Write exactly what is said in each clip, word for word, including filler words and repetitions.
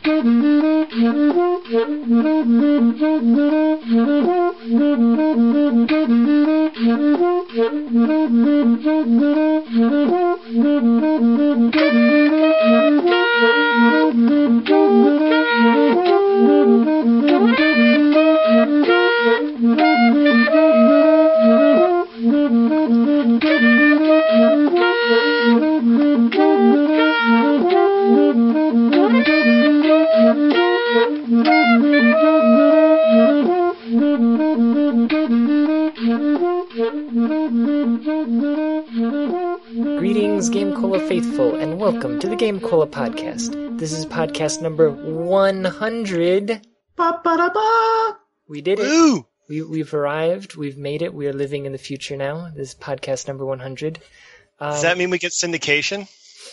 Greetings, GameCola faithful, and welcome to the GameCola podcast. This is podcast number one hundred. Ba-ba-da-ba! We did it. Woo! We, we've arrived. We've made it. We are living in the future now. This is podcast number one hundred. Um, Does that mean we get syndication?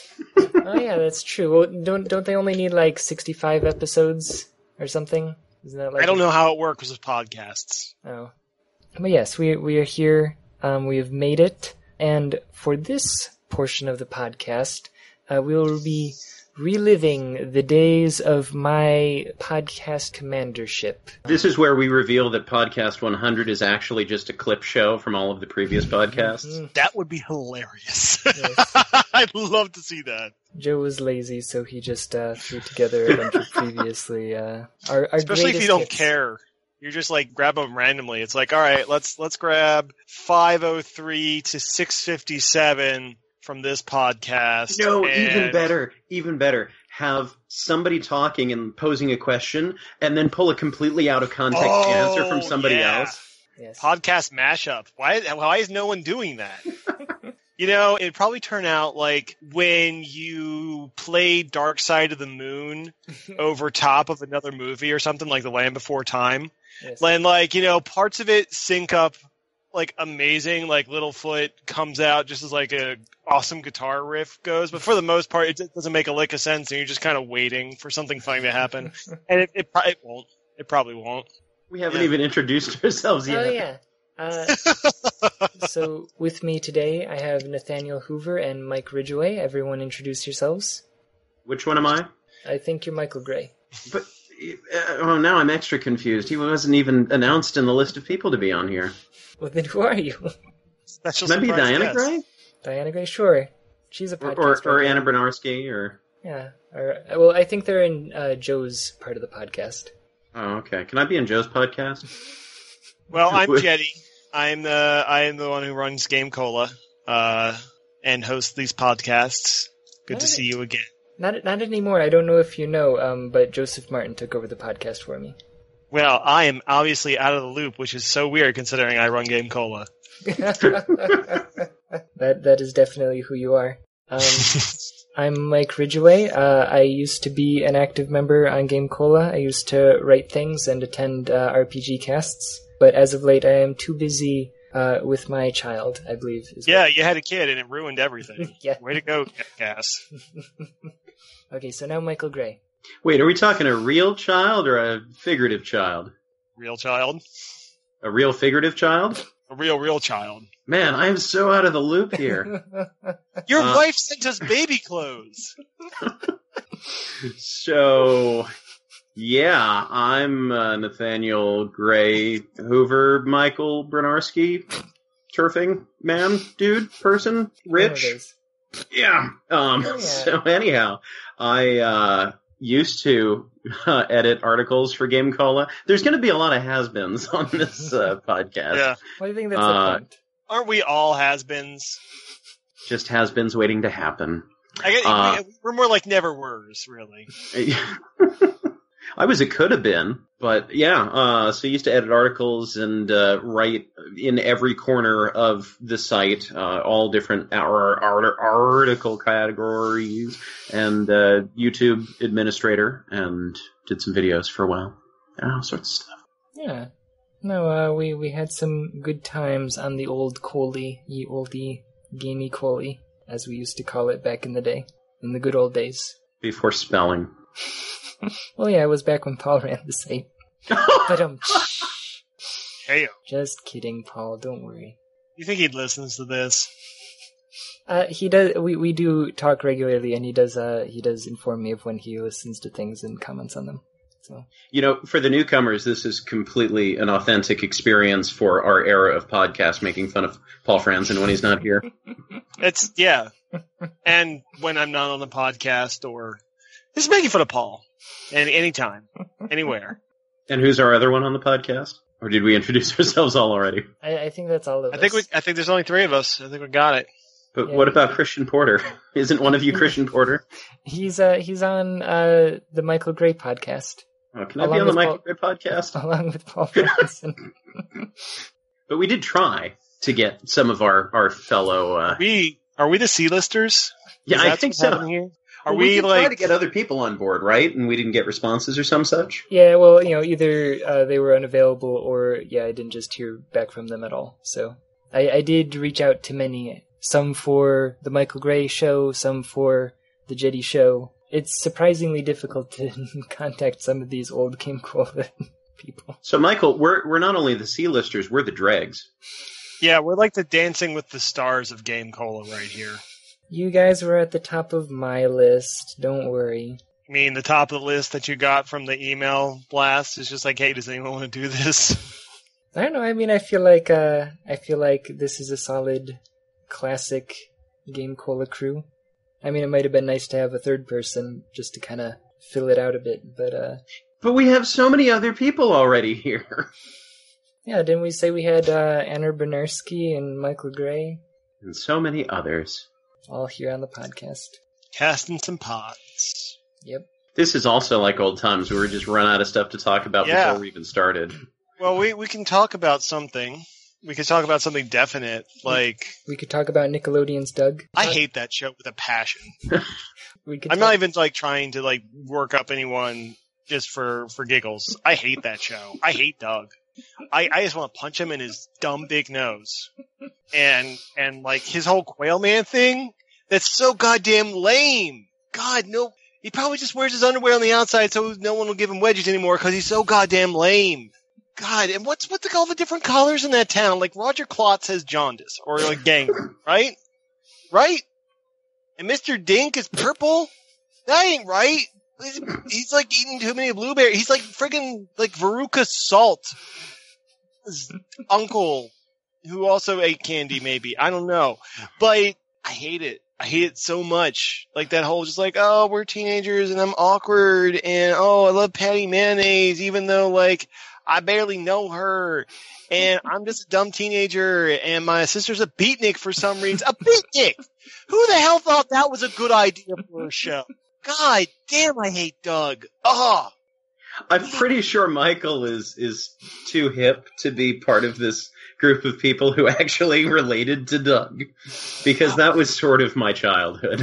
Oh yeah, that's true. Well, don't don't they only need like sixty-five episodes or something? Isn't that like I don't know how it works with podcasts. Oh, but yes, we we are here. Um, we have made it, and for this portion of the podcast, uh, we will be reliving the days of my podcast commandership. This is where we reveal that podcast one hundred is actually just a clip show from all of the previous podcasts. Mm-hmm. That would be hilarious. Yes. I'd love to see that. Joe was lazy, so he just uh, threw together a bunch of previously uh, our, our Especially if you greatest don't hits. care. You just like grab them randomly. It's like, all right, let's let's grab five oh three to six fifty-seven from this podcast. No, and... even better, even better. Have somebody talking and posing a question, and then pull a completely out of context Oh, answer from somebody yeah. else. Yes. Podcast mashup. Why why is no one doing that? You know, it'd probably turn out like when you play Dark Side of the Moon over top of another movie or something like The Land Before Time. Yes. And like, you know, parts of it sync up like amazing, like Littlefoot comes out just as like a awesome guitar riff goes, but for the most part it just doesn't make a lick of sense and you're just kind of waiting for something funny to happen. And it, it, pro- it won't. It probably won't. We haven't Yeah. even introduced ourselves yet. Oh yeah. Uh, so with me today, I have Nathaniel Hoover and Mike Ridgway. Everyone introduce yourselves. Which one am I? I think you're Michael Gray. But uh, oh, now I'm extra confused. He wasn't even announced in the list of people to be on here. Well, then who are you? Special Maybe surprise Diana guest. Gray, Diana Gray? Sure. She's a or podcast. or, or writer. Anna Bernarski, or Yeah. Or, well, I think they're in uh, Joe's part of the podcast. oh, okay. Can I be in Joe's podcast? Well, I'm Jetty. I'm the I am the one who runs Game Cola uh, and hosts these podcasts. Good to Alright. see you again. Not not anymore. I don't know if you know, um, but Joseph Martin took over the podcast for me. Well, I am obviously out of the loop, which is so weird considering I run Game Cola. that that is definitely who you are. Um, I'm Mike Ridgway. Uh, I used to be an active member on Game Cola. I used to write things and attend uh, R P G casts, but as of late, I am too busy uh, with my child, I believe. Is Yeah, what- you had a kid and it ruined everything. Yeah. Way to go, Cass. Okay, so now Michael Gray. Wait, are we talking a real child or a figurative child? Real child. A real figurative child? A real, real child. Man, I am so out of the loop here. Your Uh, wife sent us baby clothes. So, yeah, I'm uh, Nathaniel Gray Hoover, Michael Bernarski, turfing man, dude, person, One of rich. those. Yeah. Um. Oh, yeah. So anyhow, I uh, used to uh, edit articles for Game Cola. There's going to be a lot of has-beens on this uh, podcast. Yeah. Why do you think that's Uh, the point? Aren't we all has-beens? Just has-beens waiting to happen. I guess Uh, we, we're more like never-weres, really. I was a could have been, but yeah. Uh, so I used to edit articles and uh, write in every corner of the site, uh, all different our, our, article categories, and uh, YouTube administrator, and did some videos for a while. Yeah, all sorts of stuff. Yeah. No, uh, we, we had some good times on the old Coley, ye oldie gamey Coley, as we used to call it back in the day, in the good old days. Before spelling. Well, yeah, it was back when Paul ran the site. But um, Hey, just kidding, Paul. Don't worry. you think he listens to this? Uh, he does. We, we do talk regularly, and he does. Uh, he does inform me of when he listens to things and comments on them. So, you know, for the newcomers, this is completely an authentic experience for our era of podcast, making fun of Paul Franzen when he's not here. It's yeah, and when I'm not on the podcast, or just making fun of Paul, any anytime, anywhere. And who's our other one on the podcast? Or did we introduce ourselves all already? I, I think that's all of I us. think we. I think there's only three of us. I think we got it. But Yeah. what about Christian Porter? Isn't one of you Christian Porter? He's uh he's on uh the Michael Gray podcast Oh, can I Along be on the with Michael Paul- Gray podcast? along with Paul Franzen. But we did try to get some of our, our fellow... Uh, We are we the C-listers? yeah, Is I that think what's so. happening here? Are Well, we, did like try to get other people on board, right? And we didn't get responses or some such? Yeah, well, you know, either uh, they were unavailable or yeah, I didn't just hear back from them at all. So I, I did reach out to many, some for the Michael Gray show, some for the Jetty show. It's surprisingly difficult to contact some of these old Game Cola people. So, Michael, we're we're not only the C-listers, we're the dregs. Yeah, we're like the Dancing with the Stars of Game Cola right here. You guys were at the top of my list. Don't worry. I mean, the top of the list that you got from the email blast is just like, hey, does anyone want to do this? I don't know. I mean, I feel like uh, I feel like this is a solid, classic Game Cola crew. I mean, it might have been nice to have a third person just to kind of fill it out a bit, but uh, But we have so many other people already here. yeah, didn't we say we had uh, Anna Bernarski and Michael Gray And so many others. all here on the podcast? Casting some pots. Yep. This is also like old times where we just run out of stuff to talk about Yeah. before we even started. Well, we, we can talk about something. We can talk about something definite. Like, We could talk about Nickelodeon's Doug. I hate that show with a passion. We could I'm talk- not even like trying to like work up anyone just for, for giggles. I hate that show. I hate Doug. I, I just want to punch him in his dumb big nose. And, and like his whole Quail Man thing, that's so goddamn lame. God, no, he probably just wears his underwear on the outside so no one will give him wedgies anymore because he's so goddamn lame. God, and what's with the, all the different colors in that town? Like Roger Klotz has jaundice or like gangrene, right? Right? And Mister Dink is purple? That ain't right. He's, he's like eating too many blueberries. He's like friggin' like Veruca Salt. His uncle, who also ate candy maybe. I don't know. But I hate it. I hate it so much. Like that whole just like, oh, we're teenagers and I'm awkward and oh, I love Patty Mayonnaise even though like I barely know her and I'm just a dumb teenager and my sister's a beatnik for some reason. A beatnik! Who the hell thought that was a good idea for a show? God damn, I hate Doug. Oh, I'm pretty sure Michael is is too hip to be part of this group of people who actually related to Doug, because that was sort of my childhood.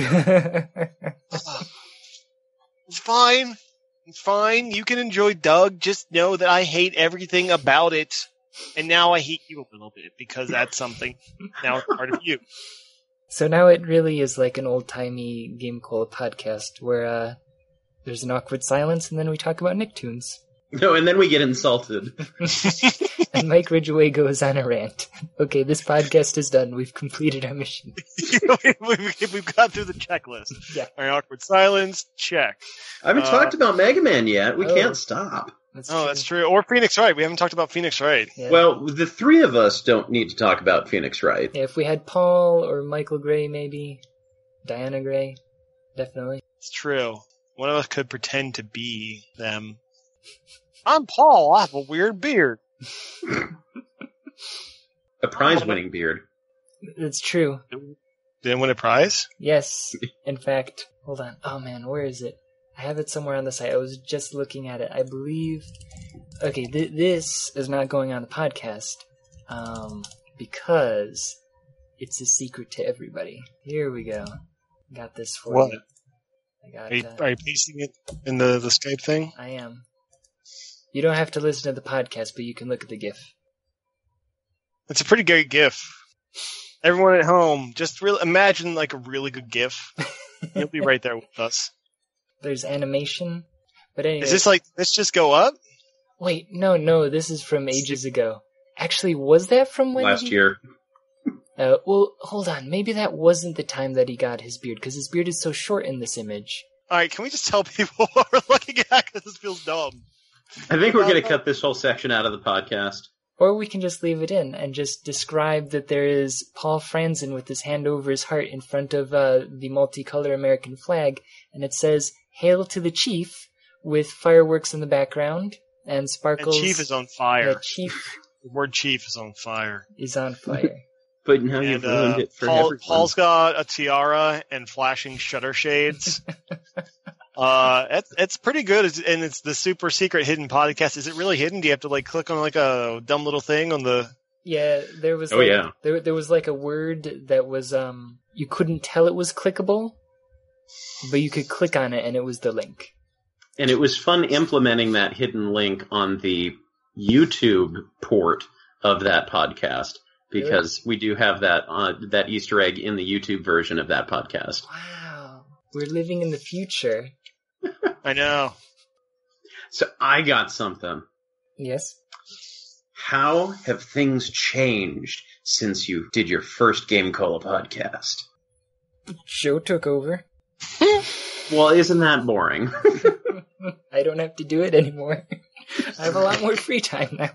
it's fine. It's fine. You can enjoy Doug. Just know that I hate everything about it. And now I hate you a little bit because that's something now it's part of you. So now it really is like an old-timey Game Cola podcast where uh, there's an awkward silence and then we talk about Nicktoons. No, and then we get insulted. And Mike Ridgway goes on a rant. Okay, this podcast is done. We've completed our mission. We've got through the checklist. Yeah. All right, awkward silence, check. I haven't Uh, talked about Mega Man yet. We oh. can't stop. That's Oh, that's true. Or Phoenix Wright. We haven't talked about Phoenix Wright. Yeah. Well, the three of us don't need to talk about Phoenix Wright. Yeah, if we had Paul or Michael Gray, maybe. Diana Gray. Definitely. It's true. One of us could pretend to be them. I'm Paul. I have a weird beard. A prize-winning beard. It's true. Didn't win a prize? Yes. In fact, hold on. Oh man, where is it? I have it somewhere on the site. I was just looking at it. I believe... Okay, th- this is not going on the podcast. Um, because it's a secret to everybody. Here we go. Got this for What? you. I got Are you, uh, are you pasting it in the, the Skype thing? I am. You don't have to listen to the podcast, but you can look at the GIF. It's a pretty great GIF. Everyone at home, just really imagine like a really good GIF. You'll be right there with us. There's animation. But anyway. Is this like, let's just go up? Wait, no, no, this is from ages ago. Actually, was that from when Last he... year. Uh, well, hold on. Maybe that wasn't the time that he got his beard, because his beard is so short in this image. All right, can we just tell people what we're looking at? Because this feels dumb. I think we're going to cut this whole section out of the podcast. Or we can just leave it in and just describe that there is Paul Franzen with his hand over his heart in front of uh, the multicolor American flag, and it says, "Hail to the Chief," with fireworks in the background, and sparkles. And Chief is on fire. The Chief The word Chief is on fire. is on fire. But now you've And, ruined uh, it for Paul, everyone. Paul's got a tiara and flashing shutter shades. uh, it's, it's pretty good, it's, and it's the super secret hidden podcast. Is it really hidden? Do you have to like click on like a dumb little thing on the? Yeah, there was. Oh, like, yeah. There, there was like a word that was um you couldn't tell it was clickable, but you could click on it and it was the link. And it was fun implementing that hidden link on the YouTube port of that podcast, because we do have that uh, that Easter egg in the YouTube version of that podcast. Wow, we're living in the future. I know. So I got something. Yes. How have things changed since you did your first Game Cola podcast? Joe took over. Well, isn't that boring? I don't have to do it anymore. I have a lot more free time now.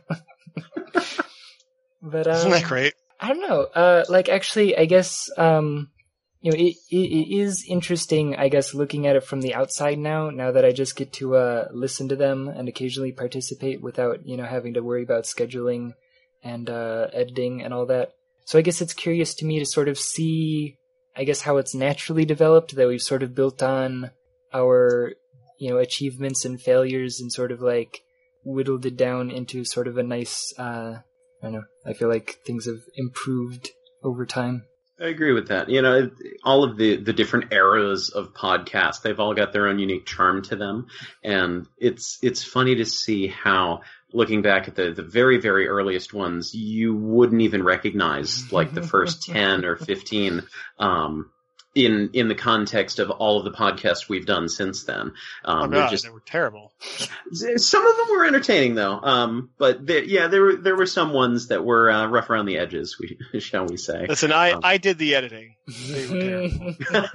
But um, Isn't that great? I don't know. Uh, like, actually, I guess um, you know, it, it it is interesting. I guess looking at it from the outside now, now that I just get to uh, listen to them and occasionally participate without you know having to worry about scheduling and uh, editing and all that. So I guess it's curious to me to sort of see, I guess, how it's naturally developed, that we've sort of built on our you know achievements and failures and sort of like whittled it down into sort of a nice. Uh, I don't know. I feel like things have improved over time. I agree with that. You know, all of the, the different eras of podcasts, they've all got their own unique charm to them. And it's it's funny to see how, looking back at the, the very, very earliest ones, you wouldn't even recognize like the first ten or fifteen um, in in the context of all of the podcasts we've done since then. Um, Oh god, just, they were terrible. some of them were entertaining though. Um, but there, yeah, there were there were some ones that were uh, rough around the edges, we, shall we say? Listen, I, Um, I did the editing. They were terrible.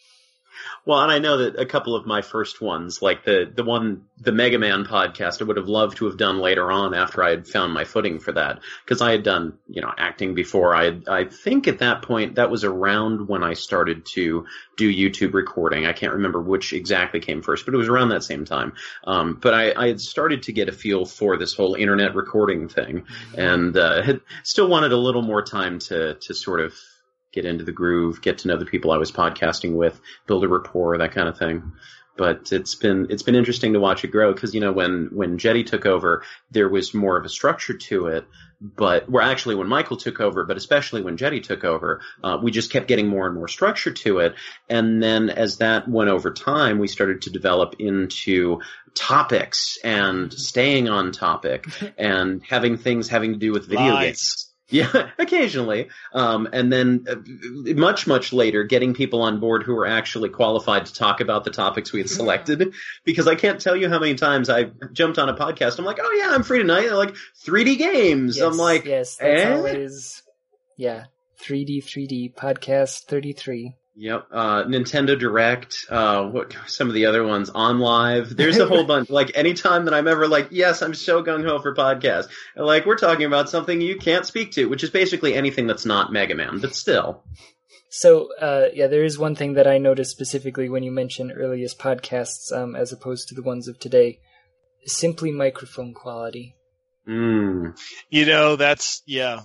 Well, and I know that a couple of my first ones, like the, the one, the Mega Man podcast, I would have loved to have done later on after I had found my footing for that. Because I had done, you know, acting before. I I think at that point, that was around when I started to do YouTube recording. I can't remember which exactly came first, but it was around that same time. Um, but I, I had started to get a feel for this whole internet recording thing, and uh, had still wanted a little more time to to sort of get into the groove, get to know the people I was podcasting with, build a rapport, that kind of thing. But it's been it's been interesting to watch it grow, because you know when when Jetty took over, there was more of a structure to it. But well, actually, when Michael took over, but especially when Jetty took over, uh, we just kept getting more and more structure to it. And then as that went over time, we started to develop into topics and staying on topic and having things having to do with video Lies. games. Yeah, occasionally. Um, and then uh, much, much later, getting people on board who were actually qualified to talk about the topics we had selected. Because I can't tell you how many times I jumped on a podcast. I'm like, oh yeah, I'm free tonight. They're like, three D games. Yes, I'm like, yes, that's eh? always, yeah, three D, three D, podcast thirty-three. Yep. Uh, Nintendo Direct, uh, what, some of the other ones, On Live. There's a whole bunch. Like, anytime that I'm ever like, yes, I'm so gung-ho for podcasts. And, like, we're talking about something you can't speak to, which is basically anything that's not Mega Man, but still. So, uh, yeah, there is one thing that I noticed specifically when you mention earliest podcasts, um, as opposed to the ones of today. Simply microphone quality. Mm. You know, that's, yeah.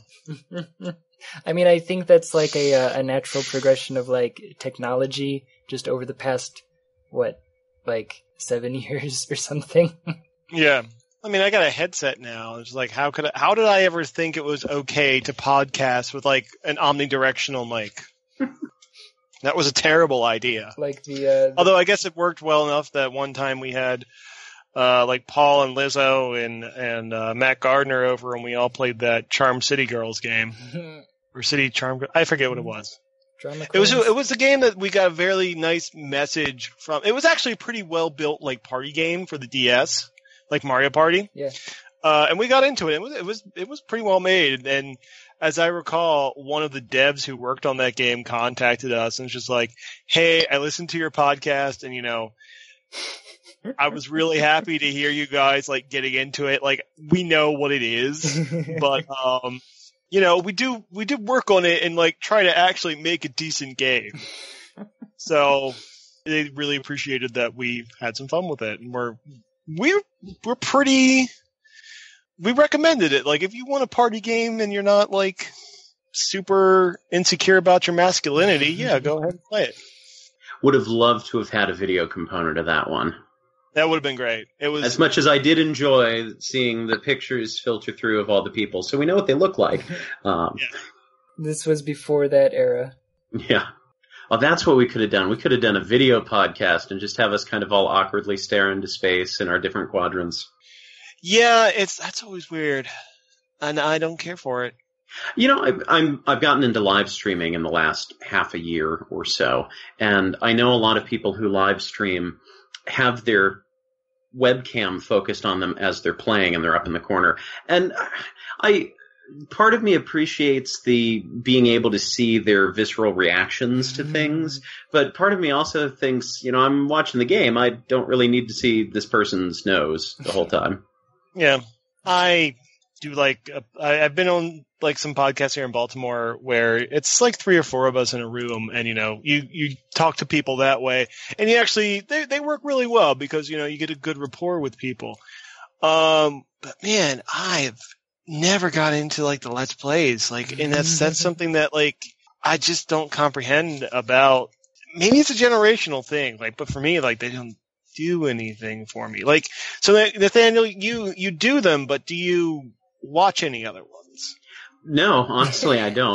I mean, I think that's like a uh, a natural progression of like technology just over the past, what, like seven years or something. Yeah. I mean, I got a headset now. It's like, how could I, how did I ever think it was okay to podcast with like an omnidirectional mic? That was a terrible idea. Like the, uh, the Although I guess it worked well enough that one time we had uh, like Paul and Lizzo and and uh, Matt Gardner over, and we all played that Charm City Girls game or City Charm. I forget what it was. drama It was queens. it was a game that we got a very nice message from. It was actually a pretty well built like party game for the D S, like Mario Party. Yeah. Uh, and we got into it. It was it was it was pretty well made, and as I recall, one of the devs who worked on that game contacted us and was just like, hey, I listened to your podcast and, you know, I was really happy to hear you guys, like, getting into it. Like, we know what it is, but, um, you know, we do, we did work on it and, like, try to actually make a decent game. So they really appreciated that we had some fun with it. And we're, we're, we're pretty, we recommended it. Like, if you want a party game and you're not, like, super insecure about your masculinity, yeah, go ahead and play it. Would have loved to have had a video component of that one. That would have been great. It was as much as I did enjoy seeing the pictures filter through of all the people, so we know what they look like. Um, yeah. This was before that era. Yeah. Well, that's what we could have done. We could have done a video podcast and just have us kind of all awkwardly stare into space in our different quadrants. Yeah, it's that's always weird, and I don't care for it. You know, I've, I'm, I've gotten into live streaming in the last half a year or so, and I know a lot of people who live stream have their webcam focused on them as they're playing and they're up in the corner. And I, part of me appreciates the being able to see their visceral reactions to things, but part of me also thinks, you know, I'm watching the game. I don't really need to see this person's nose the whole time. Yeah. I do like, uh, I, I've been on like some podcasts here in Baltimore where it's like three or four of us in a room and, you know, you, you talk to people that way and you actually, they, they work really well because, you know, you get a good rapport with people. Um, but man, I've never got into like the Let's Plays. Like, and that's, that's something that like, I just don't comprehend about, maybe it's a generational thing. Like, but for me, like they don't do anything for me. Like, so Nathaniel, you, you do them, but do you watch any other ones? No, honestly, I don't.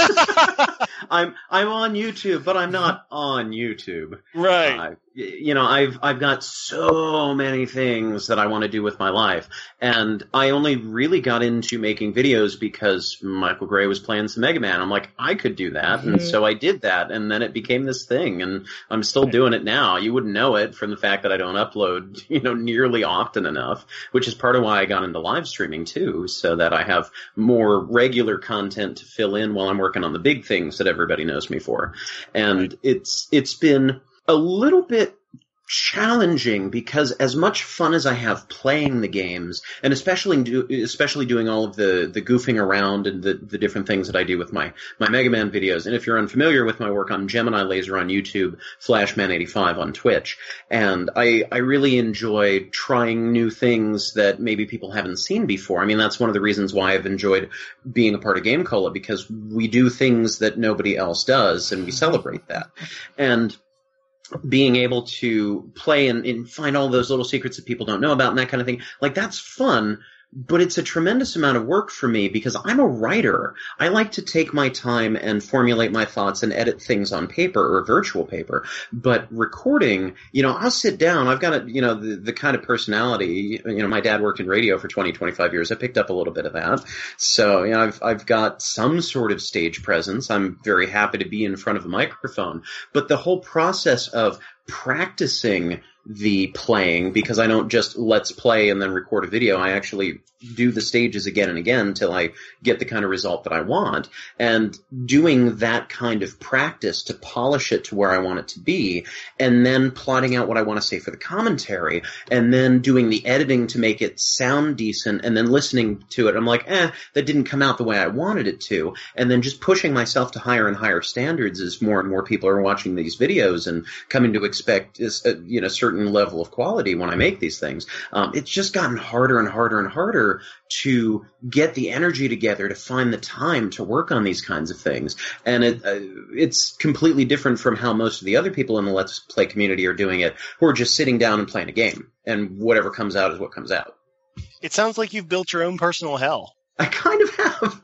I'm I'm on YouTube, but I'm not on YouTube. Right. Uh, you know, I've I've got so many things that I want to do with my life, and I only really got into making videos because Michael Gray was playing some Mega Man. I'm like, I could do that, and so I did that, and then it became this thing, and I'm still doing it now. You wouldn't know it from the fact that I don't upload, you know, nearly often enough, which is part of why I got into live streaming too, so that I have more regular content to fill in while I'm working on the big things that everybody knows me for. And it's it's been a little bit challenging because as much fun as I have playing the games, and especially do, especially doing all of the, the goofing around and the, the different things that I do with my, my Mega Man videos, and if you're unfamiliar with my work, I'm Gemini Laser on YouTube, Flashman eighty-five on Twitch, and I, I really enjoy trying new things that maybe people haven't seen before. I mean, that's one of the reasons why I've enjoyed being a part of Game Cola, because we do things that nobody else does, and we celebrate that. And being able to play and, and find all those little secrets that people don't know about and that kind of thing, like, that's fun, but it's a tremendous amount of work for me because I'm a writer. I like to take my time and formulate my thoughts and edit things on paper or virtual paper. But recording, you know, I'll sit down. I've got a, you know, the, the kind of personality, you know, my dad worked in radio for twenty, twenty-five years. I picked up a little bit of that. So, you know, I've, I've got some sort of stage presence. I'm very happy to be in front of a microphone. But the whole process of practicing the playing, because I don't just let's play and then record a video. I actually do the stages again and again until I get the kind of result that I want. And doing that kind of practice to polish it to where I want it to be, and then plotting out what I want to say for the commentary, and then doing the editing to make it sound decent, and then listening to it, I'm like, eh, that didn't come out the way I wanted it to. And then just pushing myself to higher and higher standards as more and more people are watching these videos and coming to expect is a, you know, certain level of quality when I make these things. Um, it's just gotten harder and harder and harder to get the energy together to find the time to work on these kinds of things. And it, uh, it's completely different from how most of the other people in the Let's Play community are doing it, who are just sitting down and playing a game, and whatever comes out is what comes out. It sounds like you've built your own personal hell. I kind of have.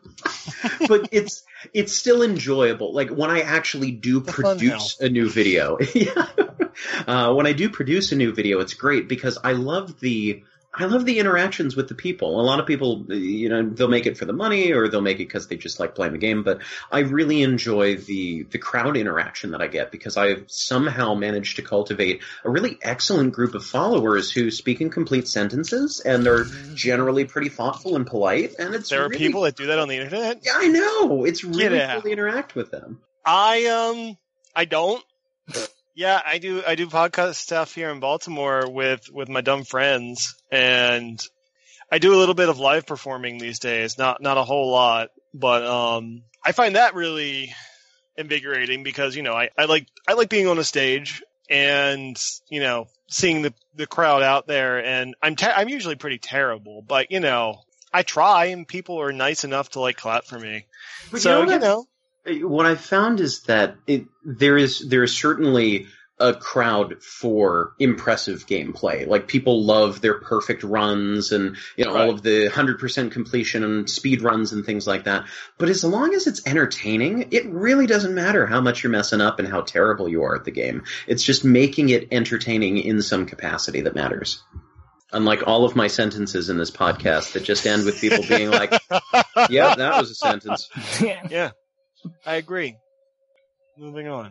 But it's it's still enjoyable. Like, when I actually do The produce a new video. Yeah. Uh, when I do produce a new video, it's great because I love the I love the interactions with the people. A lot of people, you know, they'll make it for the money or they'll make it because they just like playing the game. But I really enjoy the the crowd interaction that I get because I've somehow managed to cultivate a really excellent group of followers who speak in complete sentences and they're generally pretty thoughtful and polite. And it's there are really, people that do that on the internet. Yeah, I know. It's really cool to interact with them. I um I don't. Yeah, I do. I do podcast stuff here in Baltimore with, with my dumb friends, and I do a little bit of live performing these days. Not not a whole lot, but um, I find that really invigorating because you know I, I like I like being on a stage and you know seeing the, the crowd out there. And I'm ter- I'm usually pretty terrible, but you know I try, and people are nice enough to like clap for me. But so you know, you know. What I've found is that it, there is there is certainly a crowd for impressive gameplay. Like people love their perfect runs and you know Right. all of the one hundred percent completion and speed runs and things like that. But as long as it's entertaining, it really doesn't matter how much you're messing up and how terrible you are at the game. It's just making it entertaining in some capacity that matters. Unlike all of my sentences in this podcast that just end with people being like, yeah, that was a sentence. Yeah. Yeah, I agree. Moving on.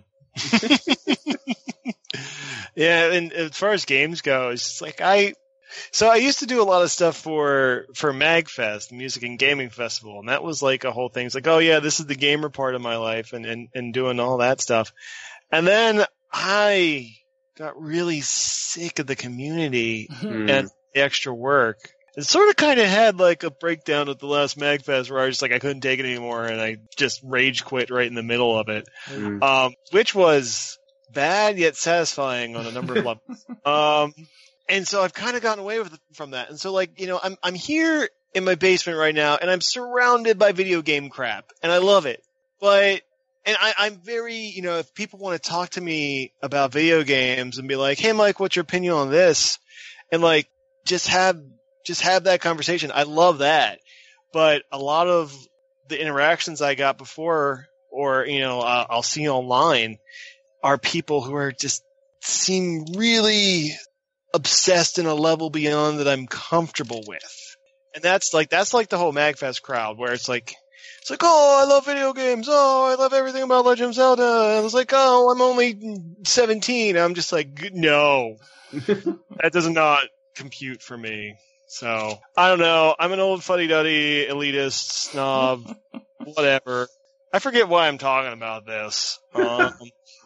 Yeah, and as far as games go, it's just like I. So I used to do a lot of stuff for for MagFest, Music and Gaming Festival, and that was like a whole thing. It's like, oh yeah, this is the gamer part of my life, and and, and doing all that stuff. And then I got really sick of the community Mm. and the extra work. It sort of kind of had like a breakdown at the last MagFest where I was just like, I couldn't take it anymore, and I just rage quit right in the middle of it, Mm. um, which was bad yet satisfying on a number of levels. Um, and so I've kind of gotten away with from that. And so like, you know, I'm I'm here in my basement right now, and I'm surrounded by video game crap, and I love it. But and I, I'm very, you know, if people want to talk to me about video games and be like, hey, Mike, what's your opinion on this? And like, just have just have that conversation. I love that. But a lot of the interactions I got before, or, you know, uh, I'll see online, are people who are just seem really obsessed in a level beyond that I'm comfortable with. And that's like, that's like the whole MagFest crowd where it's like, it's like, oh, I love video games. Oh, I love everything about Legend of Zelda. And I was like, oh, I'm only seventeen. I'm just like, no, that does not compute for me. So I don't know. I'm an old fuddy-duddy, elitist, snob, whatever. I forget why I'm talking about this. Um,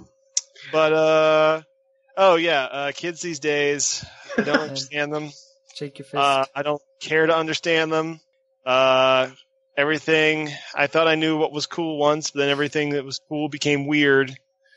but, uh, oh yeah, uh, kids these days, I don't understand them. Shake your fist. Uh, I don't care to understand them. Uh, everything, I thought I knew what was cool once, but then everything that was cool became weird,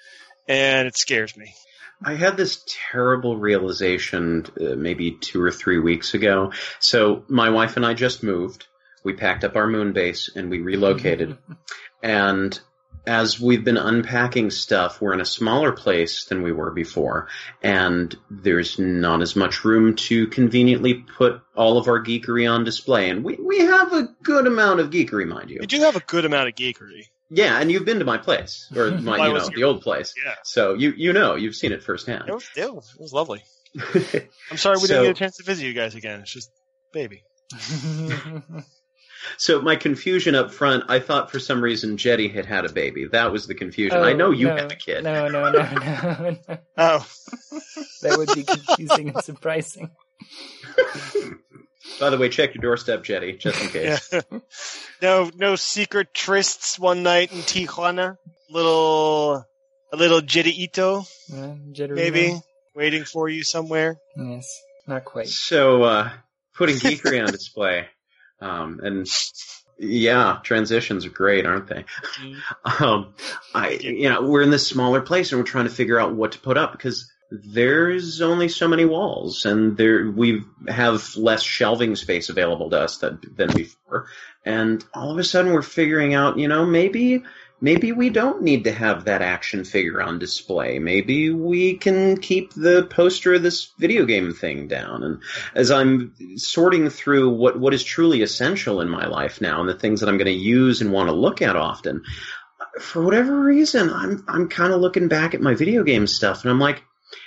and it scares me. I had this terrible realization uh, maybe two or three weeks ago. So my wife and I just moved. We packed up our moon base and we relocated. And as we've been unpacking stuff, we're in a smaller place than we were before. And there's not as much room to conveniently put all of our geekery on display. And we, we have a good amount of geekery, mind you. You do have a good amount of geekery. Yeah, and you've been to my place, or my, I you was know, here. the old place. Yeah. So you you know, you've seen it firsthand. It was, it was, it was lovely. I'm sorry we So- didn't get a chance to visit you guys again. It's just, baby. So my confusion up front, I thought for some reason Jetty had had a baby. That was the confusion. Oh, I know you no, had a kid. No, no, no, no, no. Oh. That would be confusing and surprising. By the way, check your doorstep, Jetty, just in case. Yeah. No, no secret trysts one night in Tijuana. Little, a little Jediito, Yeah, Jittery maybe, man. waiting for you somewhere. Yes, not quite. So, uh, putting geekery on display. Um, and yeah, transitions are great, aren't they? Um, I, you know, we're in this smaller place and we're trying to figure out what to put up because there's only so many walls and there, we have less shelving space available to us than, than before. And all of a sudden we're figuring out, you know, maybe, maybe we don't need to have that action figure on display. Maybe we can keep the poster of this video game thing down. And as I'm sorting through what, what is truly essential in my life now and the things that I'm going to use and want to look at often, for whatever reason, I'm, I'm kind of looking back at my video game stuff and I'm like,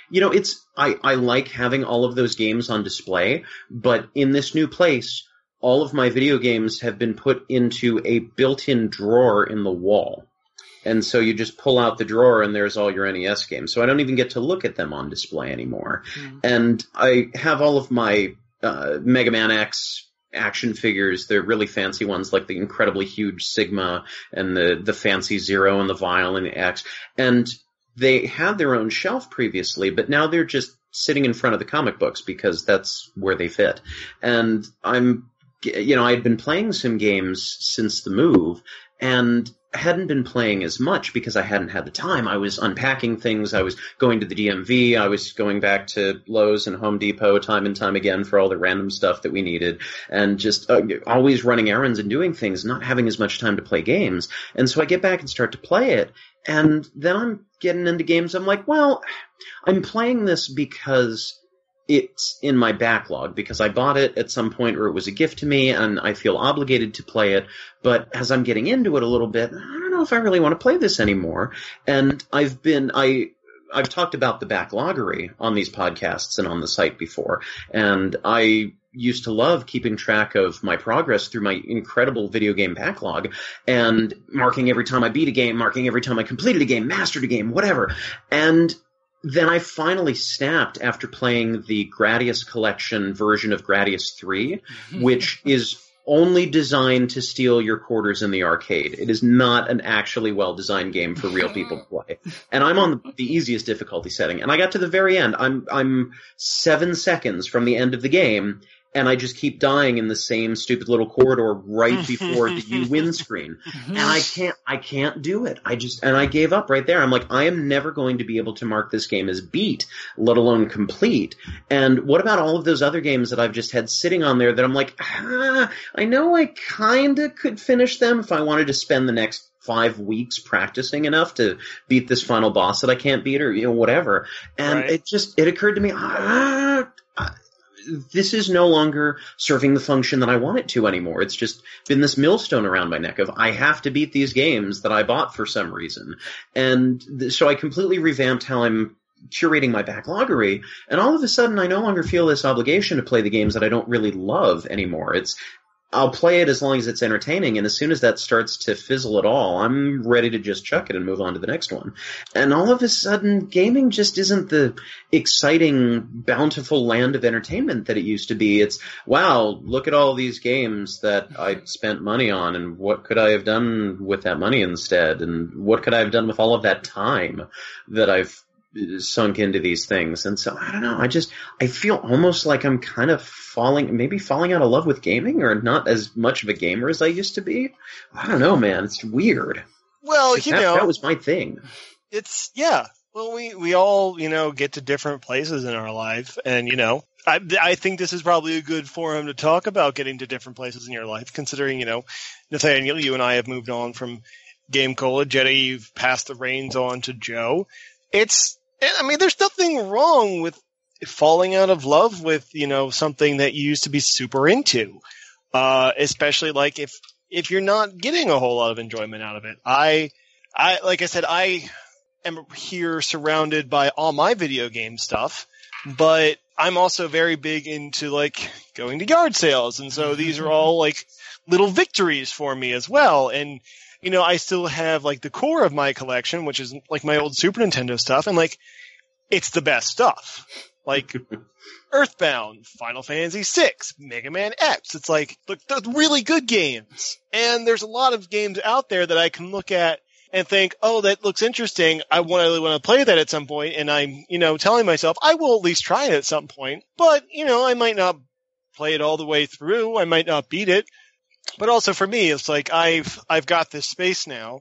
you know, it's I, I like having all of those games on display, but in this new place, all of my video games have been put into a built-in drawer in the wall. And so you just pull out the drawer and there's all your N E S games. So I don't even get to look at them on display anymore. Mm. And I have all of my uh, Mega Man X action figures. They're really fancy ones, like the incredibly huge Sigma and the, the fancy Zero and the Vile and the X. And they had their own shelf previously, but now they're just sitting in front of the comic books because that's where they fit. And I'm, you know, I'd been playing some games since the move, and hadn't been playing as much because I hadn't had the time. I was unpacking things. I was going to the D M V. I was going back to Lowe's and Home Depot time and time again for all the random stuff that we needed, and just uh, always running errands and doing things, not having as much time to play games. And so I get back and start to play it, and then I'm getting into games. I'm like, well, I'm playing this because it's in my backlog, because I bought it at some point or it was a gift to me and I feel obligated to play it. But as I'm getting into it a little bit, I don't know if I really want to play this anymore. And I've been, I, I've talked about the backloggery on these podcasts and on the site before. And I used to love keeping track of my progress through my incredible video game backlog and marking every time I beat a game, marking every time I completed a game, mastered a game, whatever. And then I finally snapped after playing the Gradius Collection version of Gradius three, which is only designed to steal your quarters in the arcade. It is not an actually well-designed game for real people to play. And I'm on the easiest difficulty setting. And I got to the very end. I'm I'm seven seconds from the end of the game, and I just keep dying in the same stupid little corridor right before the you win screen. And I can't, I can't do it. I just, and I gave up right there. I'm like, I am never going to be able to mark this game as beat, let alone complete. And what about all of those other games that I've just had sitting on there that I'm like, ah, I know I kinda could finish them if I wanted to spend the next five weeks practicing enough to beat this final boss that I can't beat, or, you know, whatever. And right. it just, it occurred to me, ah, ah this is no longer serving the function that I want it to anymore. It's just been this millstone around my neck of I have to beat these games that I bought for some reason. And th- so I completely revamped how I'm curating my backloggery, and all of a sudden I no longer feel this obligation to play the games that I don't really love anymore. It's I'll play it as long as it's entertaining, and as soon as that starts to fizzle at all, I'm ready to just chuck it and move on to the next one. And all of a sudden, gaming just isn't the exciting, bountiful land of entertainment that it used to be. It's, wow, look at all these games that I spent money on, and what could I have done with that money instead? And what could I have done with all of that time that I've sunk into these things? And so I don't know, I just I feel almost like I'm kind of falling maybe falling out of love with gaming, or not as much of a gamer as I used to be. I don't know, man, it's weird. Well, you that, know, that was my thing. It's yeah. Well, we we all, you know, get to different places in our life, and you know, I I think this is probably a good forum to talk about getting to different places in your life, considering, you know, Nathaniel, you and I have moved on from Game Cola. Jetty, you've passed the reins on to Joe. It's I mean, there's nothing wrong with falling out of love with, you know, something that you used to be super into, uh, especially like if if you're not getting a whole lot of enjoyment out of it. I, I like I said, I am here surrounded by all my video game stuff, but I'm also very big into like going to yard sales, and so these are all like little victories for me as well. And you know, I still have like the core of my collection, which is like my old Super Nintendo stuff, and like it's the best stuff. Like Earthbound, Final Fantasy six, Mega Man X. It's like look, they're really good games. And there's a lot of games out there that I can look at and think, oh, that looks interesting. I want to really want to play that at some point, and I'm, you know, telling myself I will at least try it at some point. But, you know, I might not play it all the way through. I might not beat it. But also for me, it's like I've I've got this space now,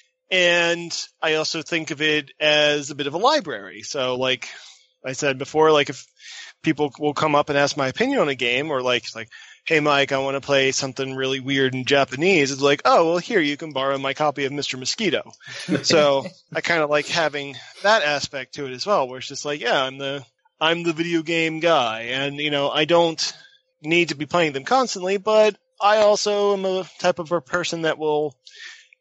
and I also think of it as a bit of a library. So, like I said before, like if people will come up and ask my opinion on a game, or like like, hey Mike, I want to play something really weird in Japanese, it's like, oh well, here you can borrow my copy of Mister Mosquito. So I kind of like having that aspect to it as well, where it's just like, yeah, I'm the I'm the video game guy, and you know I don't need to be playing them constantly, but I also am a type of a person that will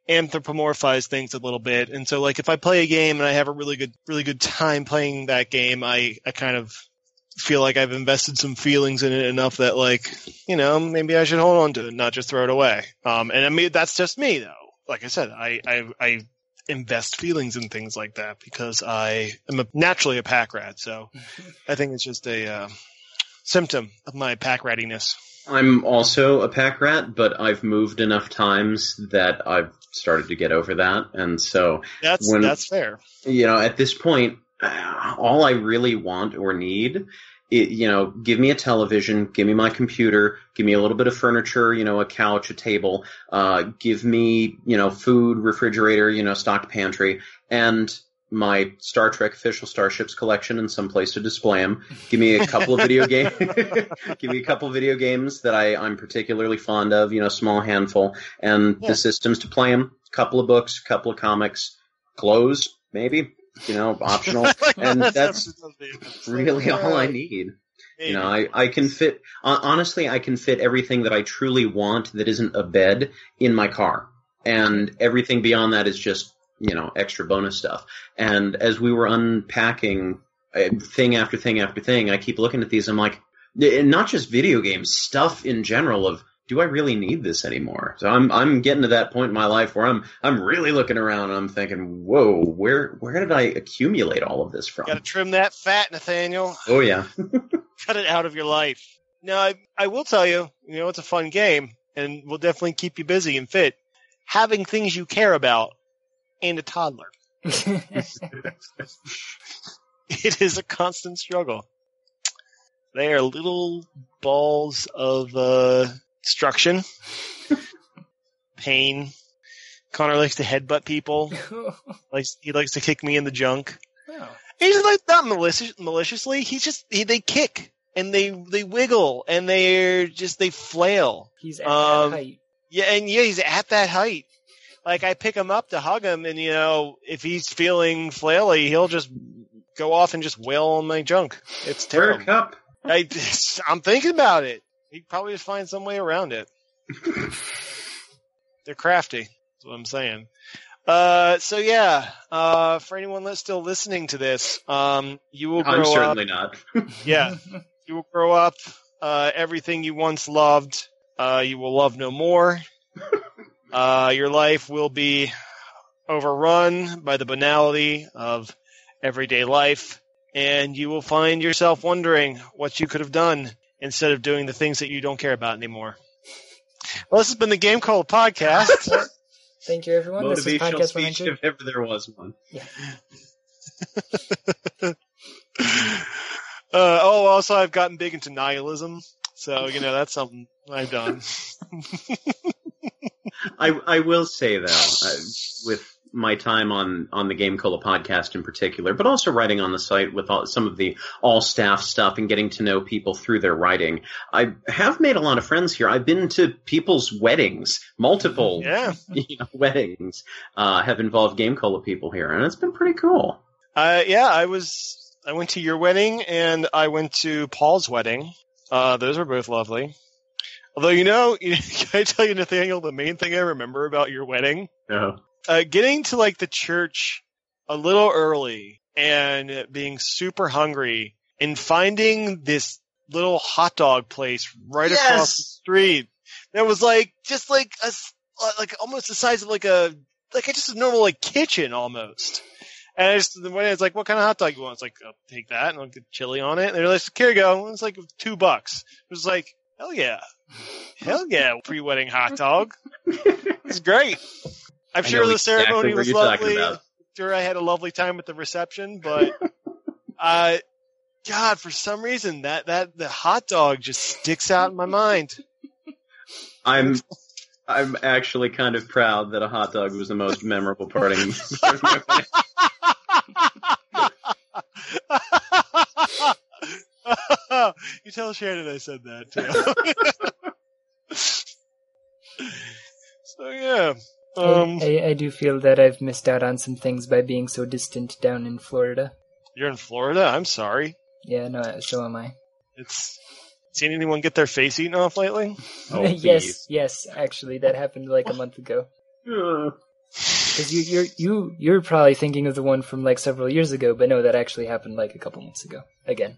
anthropomorphize things a little bit. And so, like, if I play a game and I have a really good, really good time playing that game, I, I kind of feel like I've invested some feelings in it enough that, like, you know, maybe I should hold on to it, not just throw it away. Um, and I mean, that's just me, though. Like I said, I, I, I invest feelings in things like that because I am a, naturally a pack rat. So I think it's just a uh, symptom of my pack rattiness. I'm also a pack rat, but I've moved enough times that I've started to get over that. And so that's when, that's fair. You know, at this point, uh, all I really want or need, it, you know, give me a television, give me my computer, give me a little bit of furniture, you know, a couch, a table, uh, give me, you know, food, refrigerator, you know, stocked pantry, and my Star Trek official starships collection and some place to display them. Give me a couple of video games. Give me a couple of video games that I, I'm particularly fond of, you know, small handful, and yeah. the systems to play them. Couple of books, couple of comics, clothes, maybe, you know, optional. And that's really all I need. You know, I, I can fit, honestly, I can fit everything that I truly want that isn't a bed in my car. And everything beyond that is just, you know, extra bonus stuff. And as we were unpacking thing after thing after thing, I keep looking at these. I'm like, not just video games, stuff in general of, do I really need this anymore? So I'm I'm getting to that point in my life where I'm I'm really looking around and I'm thinking, whoa, where where did I accumulate all of this from? Got to trim that fat, Nathaniel. Oh yeah, cut it out of your life. No, I I will tell you, you know, it's a fun game and will definitely keep you busy and fit. Having things you care about. And a toddler. It is a constant struggle. They are little balls of uh, destruction, pain. Connor likes to headbutt people. likes He likes to kick me in the junk. Oh. He's like not malicious, maliciously. He's just he, they kick and they they wiggle and they're just they flail. He's at um, that height. Yeah, and yeah, he's at that height. Like, I pick him up to hug him, and, you know, if he's feeling flaily, he'll just go off and just wail on my junk. It's terrible. Work up. I, I'm thinking about it. He'd probably just find some way around it. They're crafty. That's what I'm saying. Uh, so, yeah, uh, for anyone that's still listening to this, um, you will grow up. I'm certainly not. Yeah. You will grow up, uh, everything you once loved, uh, you will love no more. Uh, your life will be overrun by the banality of everyday life, and you will find yourself wondering what you could have done instead of doing the things that you don't care about anymore. Well, this has been the Game Cola Podcast. Thank you, everyone. Motivational this is Podcast speech one hundred. if ever there was one. Yeah. uh, oh, also, I've gotten big into nihilism, so, you know, that's something I've done. I, I will say, though, uh, with my time on, on the Game Cola podcast in particular, but also writing on the site with all, some of the all-staff stuff and getting to know people through their writing, I have made a lot of friends here. I've been to people's weddings, multiple yeah. you know, weddings uh, have involved Game Cola people here, and it's been pretty cool. Uh, yeah, I was. I went to your wedding, and I went to Paul's wedding. Uh, those were both lovely. Although, you know, can I tell you, Nathaniel, the main thing I remember about your wedding? No. Uh, getting to, like, the church a little early and being super hungry and finding this little hot dog place right yes! across the street that was, like, just like a, like almost the size of, like, a, like, a, just a normal, like, kitchen almost. And I just, when it's like, what kind of hot dog you want? It's like, I'll take that and I'll get chili on it. And they're like, here you go. It's like two bucks. It was like, hell yeah. Hell yeah, pre-wedding hot dog. It's great. I'm sure the ceremony exactly was lovely. I'm sure I had a lovely time with the reception, but uh God, for some reason that, that the hot dog just sticks out in my mind. I'm I'm actually kind of proud that a hot dog was the most memorable part of my wedding. You tell Shannon I said that too. So yeah, um, I, I, I do feel that I've missed out on some things by being so distant down in Florida. You're in Florida? I'm sorry. Yeah, no, so am I. It's seen anyone get their face eaten off lately? Oh, yes, yes, actually, that happened like a month ago. Uh, Because you, you're you you're probably thinking of the one from like several years ago, but no, that actually happened like a couple months ago. Again,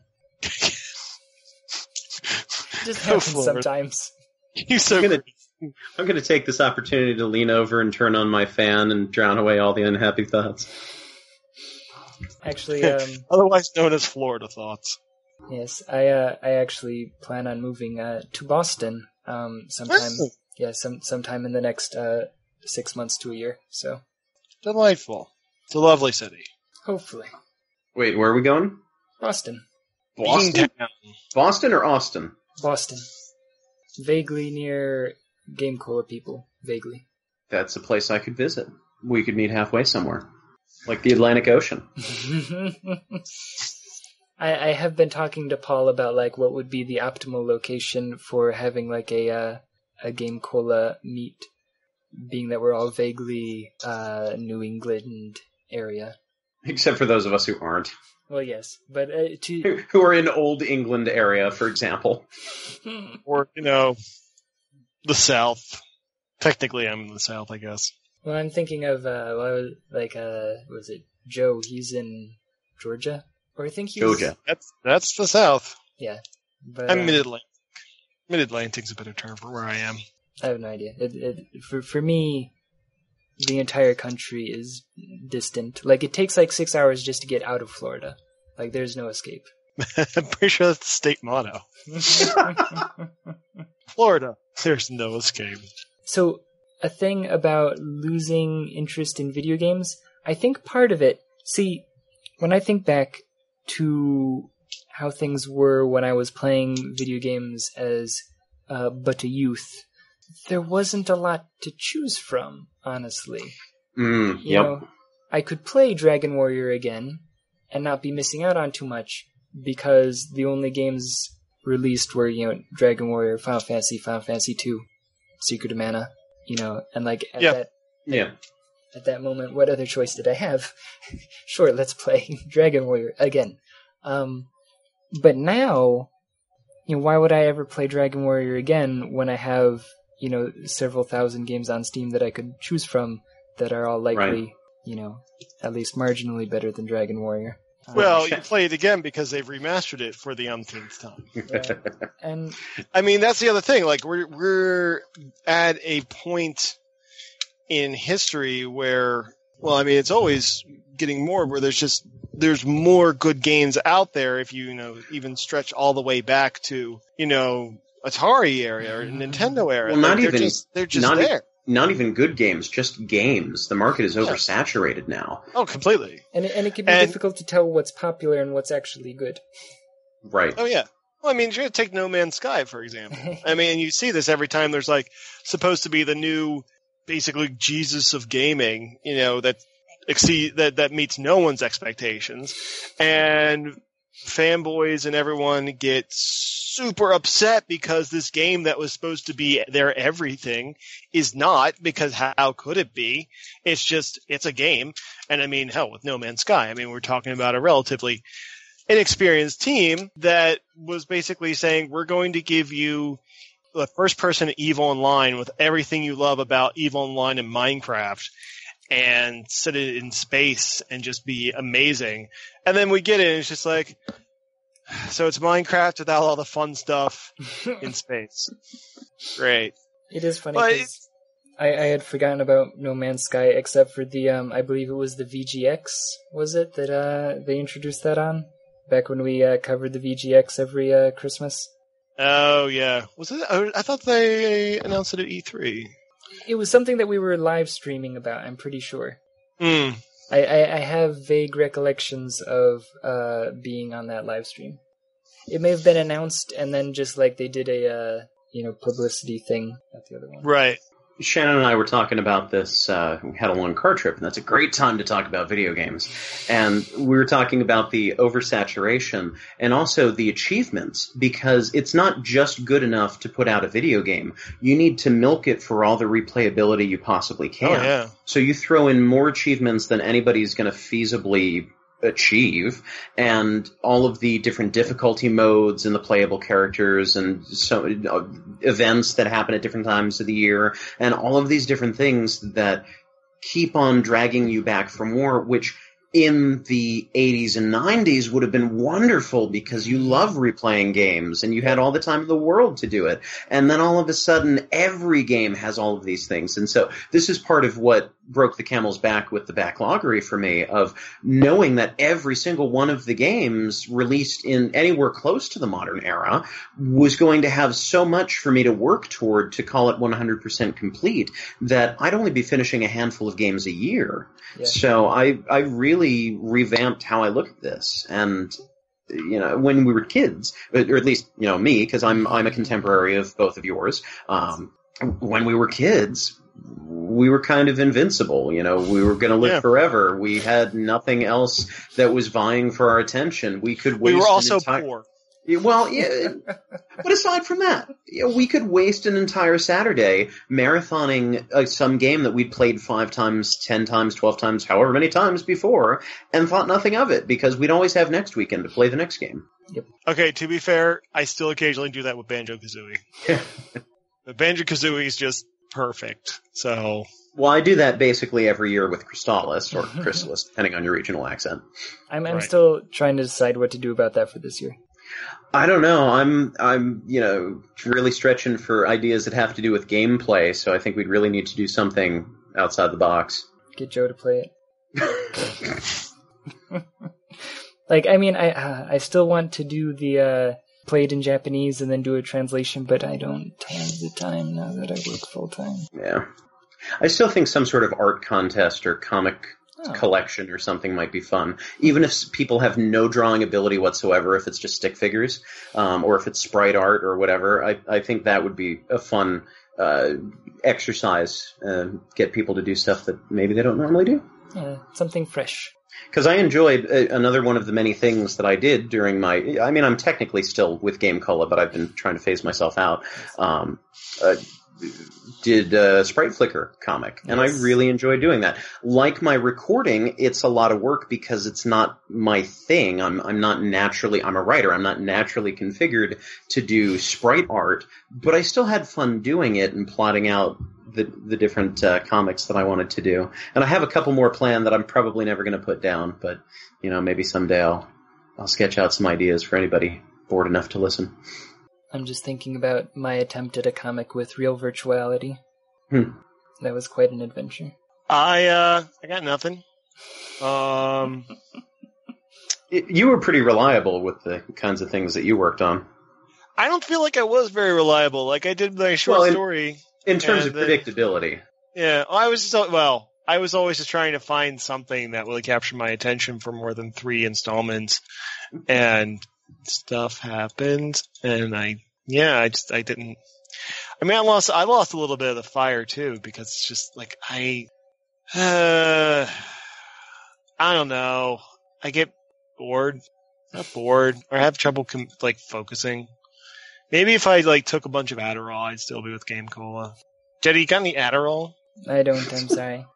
it just happens Oh, Lord. sometimes. You so I'm gonna, crazy. I'm gonna take this opportunity to lean over and turn on my fan and drown away all the unhappy thoughts. Actually, um, Otherwise known as Florida thoughts. yes, I uh, I actually plan on moving uh, to Boston um, sometime. Oh. Yeah, some sometime in the next uh, six months to a year. So Delightful. It's a lovely city. hopefully, Wait, where are we going? Boston, Boston? Beantown. Boston or Austin? Boston, vaguely near Game Cola people. Vaguely. That's a place I could visit. We could meet halfway somewhere. Like the Atlantic Ocean. I, I have been talking to Paul about like what would be the optimal location for having like a uh, a Game Cola meet, being that we're all vaguely uh, New England area. Except for those of us who aren't. Well, yes, but uh, to Who who are in Old England area, for example. Or, you know, the South. Technically, I'm in the South, I guess. well, I'm thinking of uh, what was, like uh, what was it Joe? He's in Georgia, or I think he's Georgia. That's that's the South. Yeah, but I'm uh, mid-Atlantic. Mid-Atlantic's a better term for where I am. I have no idea. It, it, for for me, the entire country is distant. Like, it takes like six hours just to get out of Florida. Like, there's no escape. I'm pretty sure that's the state motto. Florida, there's no escape. So, a thing about losing interest in video games, I think part of it, see, when I think back to how things were when I was playing video games as uh, but a youth, there wasn't a lot to choose from, honestly. Mm, You yep. know, I could play Dragon Warrior again and not be missing out on too much because the only games released were, you know, Dragon Warrior, Final Fantasy, Final Fantasy two, Secret of Mana, you know, and like at Yeah. that Yeah. at that moment, what other choice did I have? Sure, let's play Dragon Warrior again. Um, but now, you know, why would I ever play Dragon Warrior again when I have, you know, several thousand games on Steam that I could choose from that are all likely, Right. you know, at least marginally better than Dragon Warrior. Um, Well, you play it again because they've remastered it for the umpteenth time. yeah. And I mean, that's the other thing. Like, we're we're at a point in history where, well, I mean, it's always getting more where there's just there's more good games out there. If you, you know, even stretch all the way back to, you know, Atari area or Nintendo era, Well, not like, they're even- just, they're just not e- there. Not even good games, just games. The market is Yeah. oversaturated now. Oh, completely. and it, and it can be And- difficult to tell what's popular and what's actually good. Right. Oh yeah. Well, I mean, you're gonna take No Man's Sky for example. I mean, you see this every time there's like supposed to be the new, basically Jesus of gaming, you know, that exceed that that meets no one's expectations, and fanboys and everyone get super upset because this game that was supposed to be their everything is not, because how could it be? It's just, it's a game. And I mean, hell, with No Man's Sky, I mean, we're talking about a relatively inexperienced team that was basically saying, we're going to give you the first person EVE Online with everything you love about EVE Online and Minecraft, and set it in space and just be amazing. And then we get it and it's just like, so it's Minecraft without all the fun stuff in space. Great. It is funny But because I, I had forgotten about No Man's Sky, except for the, um, I believe it was the V G X, was it, that uh, they introduced that on? Back when we uh, covered the V G X every uh, Christmas? Oh yeah. Was it? I thought they announced it at E three. It was something that we were live streaming about, I'm pretty sure. Hmm. I, I, I have vague recollections of uh, being on that live stream. It may have been announced, and then just like they did a uh, you know publicity thing at the other one. Right. Shannon and I were talking about this. Uh, we had a long car trip, and that's a great time to talk about video games. And we were talking about the oversaturation and also the achievements, because it's not just good enough to put out a video game. You need to milk it for all the replayability you possibly can. Oh yeah. So you throw in more achievements than anybody's going to feasibly achieve, and all of the different difficulty modes and the playable characters and so uh, events that happen at different times of the year, and all of these different things that keep on dragging you back for more, which in the eighties and nineties would have been wonderful because you love replaying games and you had all the time in the world to do it. And then all of a sudden, every game has all of these things. And so this is part of what broke the camel's back with the backloggery for me, of knowing that every single one of the games released in anywhere close to the modern era was going to have so much for me to work toward to call it one hundred percent complete that I'd only be finishing a handful of games a year. Yeah. So I, I really revamped how I look at this. And, you know, when we were kids, or at least, you know, me, because I'm, I'm a contemporary of both of yours, um, when we were kids, we were kind of invincible, you know, we were going to live yeah. forever. We had nothing else that was vying for our attention. We could waste We were also entire- poor. Well, yeah, but aside from that, you know, we could waste an entire Saturday marathoning uh, some game that we'd played five times, ten times, twelve times, however many times before, and thought nothing of it because we'd always have next weekend to play the next game. Yep. Okay, to be fair, I still occasionally do that with Banjo-Kazooie. Yeah. But Banjo-Kazooie is just perfect, so... Well, I do that basically every year with Crystalis, or Chrysalis, depending on your regional accent. I'm, I'm Right. still trying to decide what to do about that for this year. I don't know. I'm, I'm, you know, really stretching for ideas that have to do with gameplay, so I think we'd really need to do something outside the box. Get Joe to play it. Like, I mean, I uh, I still want to do the uh, play it in Japanese and then do a translation, but I don't have the time now that I work full time. Yeah. I still think some sort of art contest or comic Oh. collection or something might be fun. Even if people have no drawing ability whatsoever, if it's just stick figures, um, or if it's sprite art or whatever, I, I think that would be a fun uh, exercise, uh, get people to do stuff that maybe they don't normally do. Yeah, something fresh. Because I enjoyed uh, another one of the many things that I did during my... I mean, I'm technically still with Game Cola, but I've been trying to phase myself out. Um, uh, did a Sprite Flicker comic, and yes. I really enjoy doing that. Like my recording, it's a lot of work because it's not my thing. I'm I'm not naturally... I'm a writer. I'm not naturally configured to do sprite art, but I still had fun doing it and plotting out the the different uh, comics that I wanted to do. And I have a couple more planned that I'm probably never going to put down, but, you know, maybe someday I'll I'll sketch out some ideas for anybody bored enough to listen. I'm just thinking about my attempt at a comic with real virtuality. Hmm. That was quite an adventure. I uh, I got nothing. Um, You were pretty reliable with the kinds of things that you worked on. I don't feel like I was very reliable. Like I did my short Well, in, story. In terms of then, predictability. Yeah, I was just, well, I was always just trying to find something that really captured my attention for more than three installments, and stuff happened, and I, yeah, I just, I didn't. I mean, I lost, I lost a little bit of the fire too, because it's just like I, uh, I don't know. I get bored, not bored, or have trouble com- like focusing. Maybe if I like took a bunch of Adderall, I'd still be with Game Cola. Jetty, you got any Adderall? I don't. I'm sorry.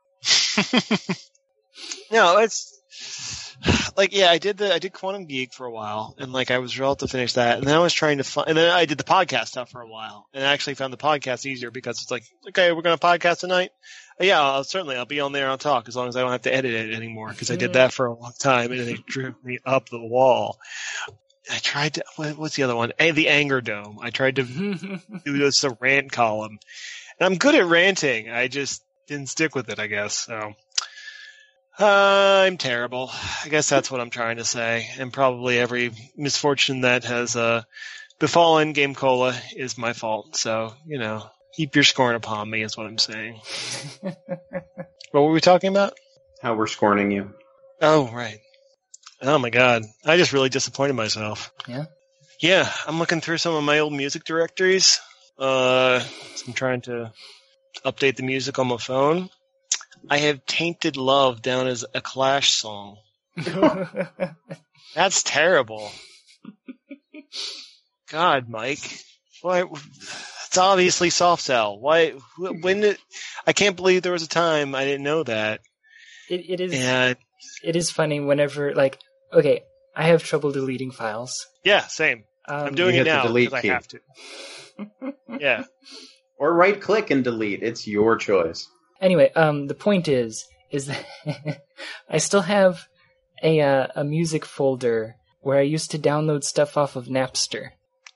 No, it's like, yeah, I did the I did Quantum Geek for a while, and like I was real to finish that, and then I was trying to find, and then I did the podcast stuff for a while, and I actually found the podcast easier because it's like, okay, we're gonna podcast tonight. Yeah, I'll, certainly I'll be on there and I'll talk as long as I don't have to edit it anymore, because I did that for a long time, and it drew me up the wall. I tried to, what, what's the other one? The Anger Dome. I tried to do this a rant column, and I'm good at ranting. I just didn't stick with it, I guess. So uh, I'm terrible. I guess that's what I'm trying to say. And probably every misfortune that has uh, befallen Game Cola is my fault. So, you know, heap your scorn upon me is what I'm saying. What were we talking about? How we're scorning you. Oh, right. Oh my god. I just really disappointed myself. Yeah? Yeah, I'm looking through some of my old music directories. Uh, so I'm trying to update the music on my phone. I have Tainted Love down as a Clash song. That's terrible. God, Mike. Why? It's obviously soft sell. Why? When did? I can't believe there was a time I didn't know that. It, it is. And, it is funny whenever, like, okay, I have trouble deleting files. Yeah, same. Um, I'm doing you it hit the now delete because I key. have to. Yeah. Or right click and delete. It's your choice. Anyway, um, the point is, is that I still have a uh, a music folder where I used to download stuff off of Napster.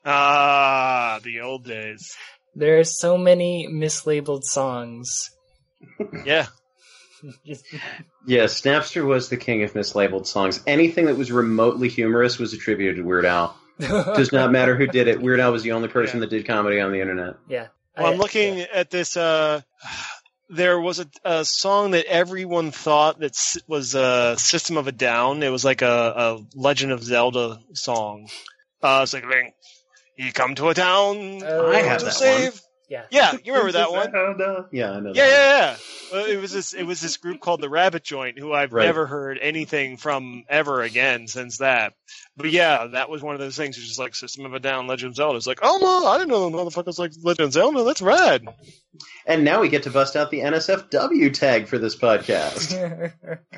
Ah, the old days. There are so many mislabeled songs. Yeah. Just- Yes, Napster was the king of mislabeled songs. Anything that was remotely humorous was attributed to Weird Al. Does not matter who did it. Weird Al was the only person Yeah. that did comedy on the internet. yeah. Well, I- I'm looking yeah. at this. Uh, there was a, a song that everyone thought that s- was a System of a Down. It was like a, a Legend of Zelda song. Uh, it's like, Link, you come to a town Oh, I have to that save. Yeah. Yeah, you remember that one? Yeah, I know Yeah, that. yeah, yeah. Well, it was this. It was this group called the Rabbit Joint, who I've Right. never heard anything from ever again since that. But yeah, that was one of those things. It's just like System of a Down, Legend of Zelda. It's like, oh no, I didn't know the motherfuckers like Legend of Zelda. That's rad. And now we get to bust out the N S F W tag for this podcast.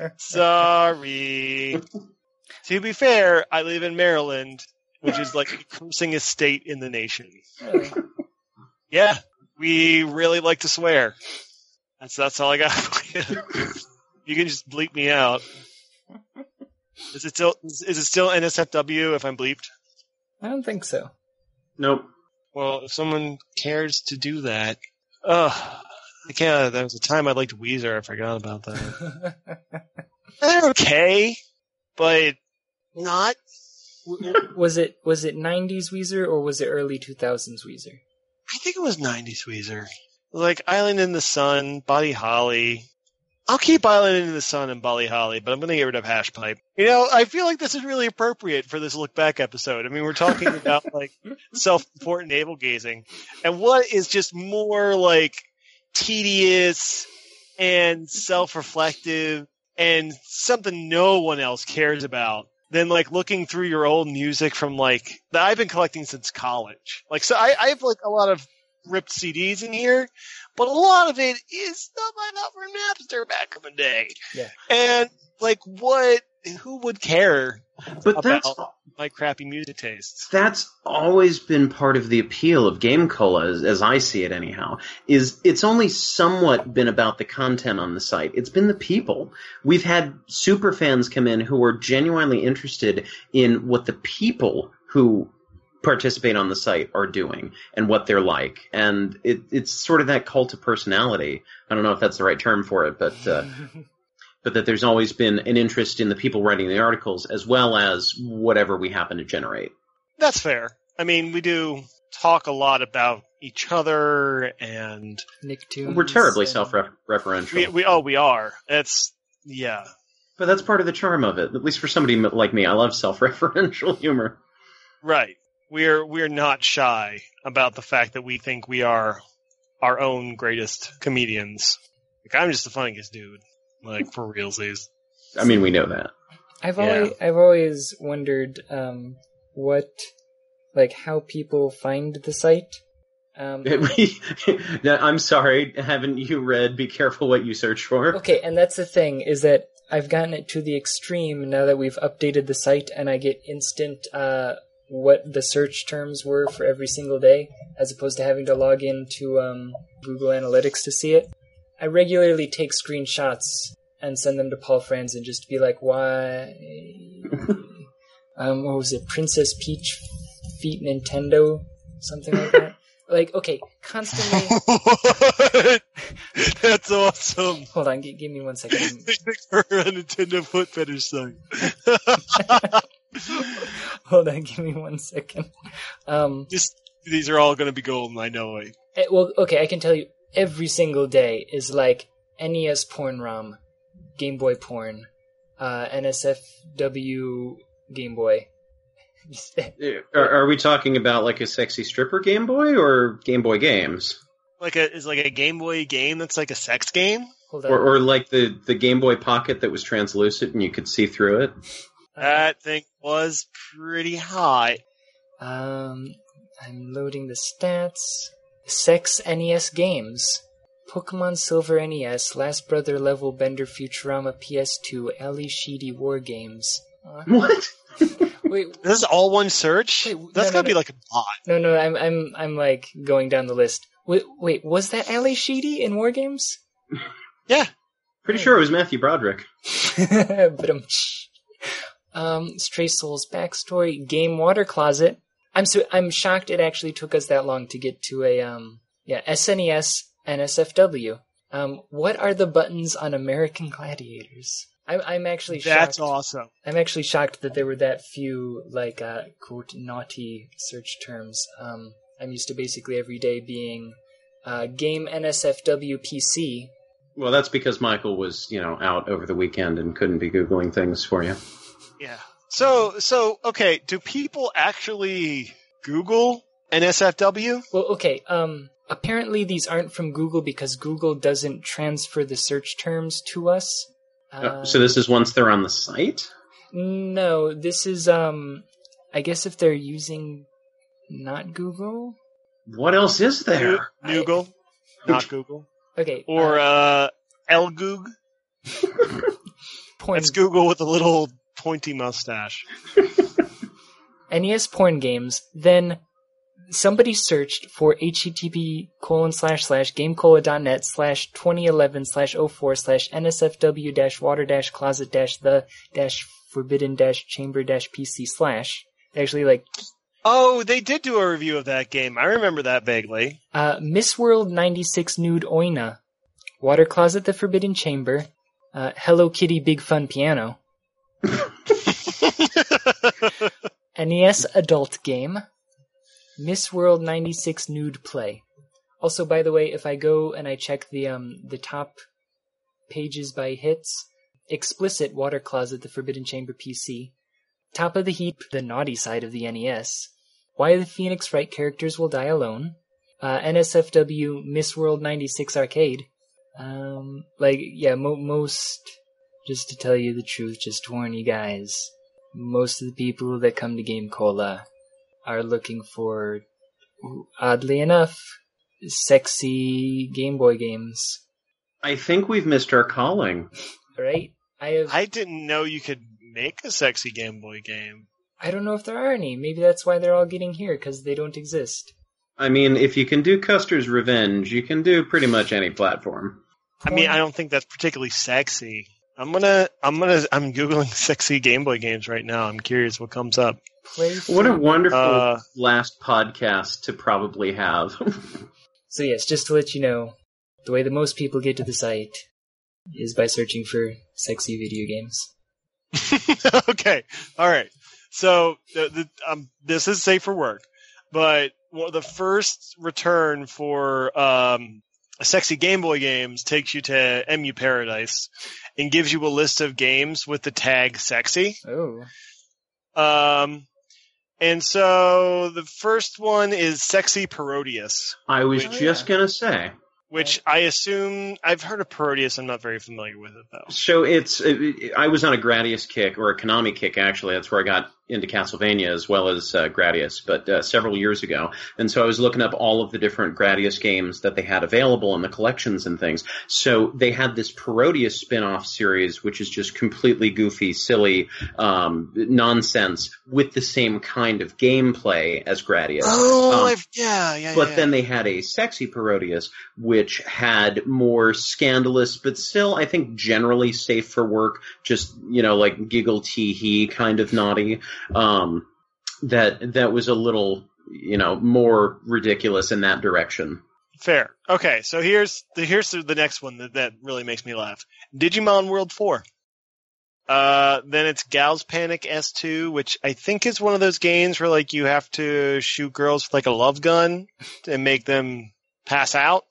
Sorry. To be fair, I live in Maryland, which is like the cursingest state in the nation. Really? Yeah, we really like to swear. That's that's all I got for you. You can just bleep me out. Is it still is it still N S F W if I'm bleeped? I don't think so. Nope. Well, if someone cares to do that, ugh, I can't. There was a time I liked Weezer. I forgot about that. They're okay, but not. was it was it nineties Weezer or was it early two thousands Weezer? I think it was nineties Weezer. Like Island in the Sun, Buddy Holly. I'll keep Island in the Sun and Buddy Holly, but I'm going to get rid of Hash Pipe. You know, I feel like this is really appropriate for this look back episode. I mean, we're talking about like self-support and navel gazing, and what is just more like tedious and self-reflective and something no one else cares about than like looking through your old music from like that I've been collecting since college. Like, so I, I have like a lot of ripped C Ds in here, but a lot of it is stuff I got from Napster back in the day. Yeah. And like, what? Who would care But that's about my crappy music tastes? that's always been part of the appeal of Game Cola, as, as I see it anyhow, is it's only somewhat been about the content on the site. It's been the people. We've had super fans come in who are genuinely interested in what the people who participate on the site are doing and what they're like. And it, it's sort of that cult of personality. I don't know if that's the right term for it, but... Uh, but that there's always been an interest in the people writing the articles as well as whatever we happen to generate. That's fair. I mean, we do talk a lot about each other, and Nicktoons. We're terribly and- self-referential. we, we oh, we are. It's yeah. But that's part of the charm of it, at least for somebody like me. I love self-referential humor. Right. We're we're not shy about the fact that we think we are our own greatest comedians. Like, I'm just the funniest dude. Like, for realsies. I mean, we know that. I've Yeah. always I've always wondered um, what like how people find the site. Um, We- Now, I'm sorry, haven't you read Be Careful What You Search For? okay, and that's the thing is that I've gotten it to the extreme now that we've updated the site, and I get instant uh, what the search terms were for every single day, as opposed to having to log into um, Google Analytics to see it. I regularly take screenshots and send them to Paul Franz and just be like, why? um, what was it? Princess Peach Feet Nintendo? Something like that? Like, okay, constantly... That's awesome. Hold on, g- give me one second. For a Nintendo foot fetish thing. Hold on, give me one second. Um, Just these are all going to be golden. I know it. eh, well, okay, I can tell you, every single day is like N E S porn ROM, Game Boy porn, uh, N S F W Game Boy. Just- Are, are we talking about like a sexy stripper Game Boy or Game Boy games? Like a is like a Game Boy game that's like a sex game. Hold on. Or, or like the, the Game Boy Pocket that was translucent and you could see through it? That thing was pretty hot. Um, I'm loading the stats. Sex N E S games. Pokemon Silver N E S, Last Brother Level Bender Futurama P S two, Ali Sheedy War Games. Uh, What? wait, This is all one search. Wait, That's no, gotta no, be no. like a bot. no, no, I'm, I'm, I'm like going down the list. Wait, wait, was that Ali Sheedy in War Games? Yeah. Pretty sure it was Matthew Broderick. but um, um, Stray Souls backstory, game water closet. I'm so I'm shocked it actually took us that long to get to a um yeah S N E S N S F W. Um, what are the buttons on American Gladiators? I'm I'm actually shocked. That's awesome. I'm actually shocked that there were that few like uh, quote naughty search terms. Um, I'm used to basically every day being uh, game N S F W P C. Well, that's because Michael was, you know, out over the weekend and couldn't be Googling things for you. Yeah. So, so okay, do people actually Google N S F W? Well, okay, um, apparently these aren't from Google because Google doesn't transfer the search terms to us. Uh, so this is once they're on the site? No, this is, um, I guess if they're using not Google? What else is there? Google, not Google. Okay. Or, uh, uh, Elgoog. porn. That's Google with a little pointy mustache. N E S porn games, then somebody searched for http colon slash slash gamecola.net slash 2011 slash 04 slash nsfw dash water dash closet dash the dash forbidden dash chamber dash pc slash. Actually, like... Oh, they did do a review of that game. I remember that vaguely. Uh, Miss World ninety-six Nude Oina. Water Closet The Forbidden Chamber. Uh, Hello Kitty Big Fun Piano. N E S Adult Game. Miss World ninety-six Nude Play. Also, by the way, if I go and I check the um the top pages by hits, Explicit Water Closet The Forbidden Chamber P C. Top of the Heap, the naughty side of the N E S. Why the Phoenix Wright Characters Will Die Alone. Uh, N S F W Miss World ninety-six Arcade. Um, like, yeah, mo- most, just to tell you the truth, just to warn you guys, most of the people that come to Game Cola are looking for, oddly enough, sexy Game Boy games. I think we've missed our calling. Right? I have. I didn't know you could make a sexy Game Boy game. I don't know if there are any. Maybe that's why they're all getting here, because they don't exist. I mean, if you can do Custer's Revenge, you can do pretty much any platform. I mean, I don't think that's particularly sexy. I'm gonna, I'm gonna, I'm Googling sexy Game Boy games right now. I'm curious what comes up. Play What a wonderful Uh, last podcast to probably have. So yes, just to let you know, the way that most people get to the site is by searching for sexy video games. Okay, all right. So the, the, um, this is safe for work, but well, the first return for um, sexy Game Boy games takes you to M U Paradise and gives you a list of games with the tag "sexy." Oh. Um, and so the first one is Sexy Parodius, I was Oh, just yeah. going to say. which I assume I've heard of Parodius. I'm not very familiar with it though. So it's, it, I was on a Gradius kick, or a Konami kick actually. That's where I got into Castlevania as well as uh, Gradius, but uh, several years ago. And so I was looking up all of the different Gradius games that they had available in the collections and things. So they had this Parodius spin-off series, which is just completely goofy, silly um, nonsense with the same kind of gameplay as Gradius. Oh, Um, I've, yeah, yeah, But yeah. then they had a Sexy Parodius, which had more scandalous, but still, I think, generally safe for work, just, you know, like giggle tee hee kind of naughty. Um, that, that was a little, you know, more ridiculous in that direction. Fair. Okay, so here's the here's the next one that, that really makes me laugh. Digimon World four. Uh, then it's Gal's Panic S two, which I think is one of those games where like you have to shoot girls with like a love gun and make them pass out.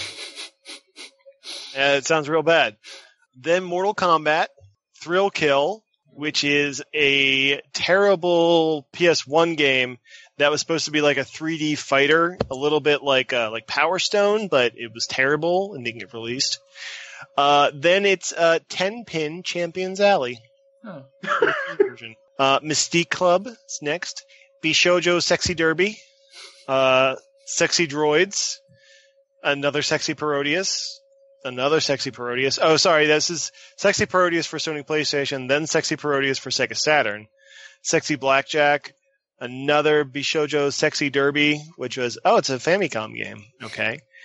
Uh, it sounds real bad. Then Mortal Kombat, Thrill Kill, which is a terrible P S one game that was supposed to be like a three D fighter, a little bit like uh, like Power Stone, but it was terrible and didn't get released. Uh, then it's uh, ten pin Champions Alley. Oh. version. Uh, Mystique Club is next. Bishojo Sexy Derby. Uh, Sexy Droids. Another Sexy Parodius. Another Sexy Parodius. Oh, sorry, this is Sexy Parodius for Sony PlayStation, then Sexy Parodius for Sega Saturn. Sexy Blackjack. Another Bishojo Sexy Derby, which was, oh, it's a Famicom game. Okay.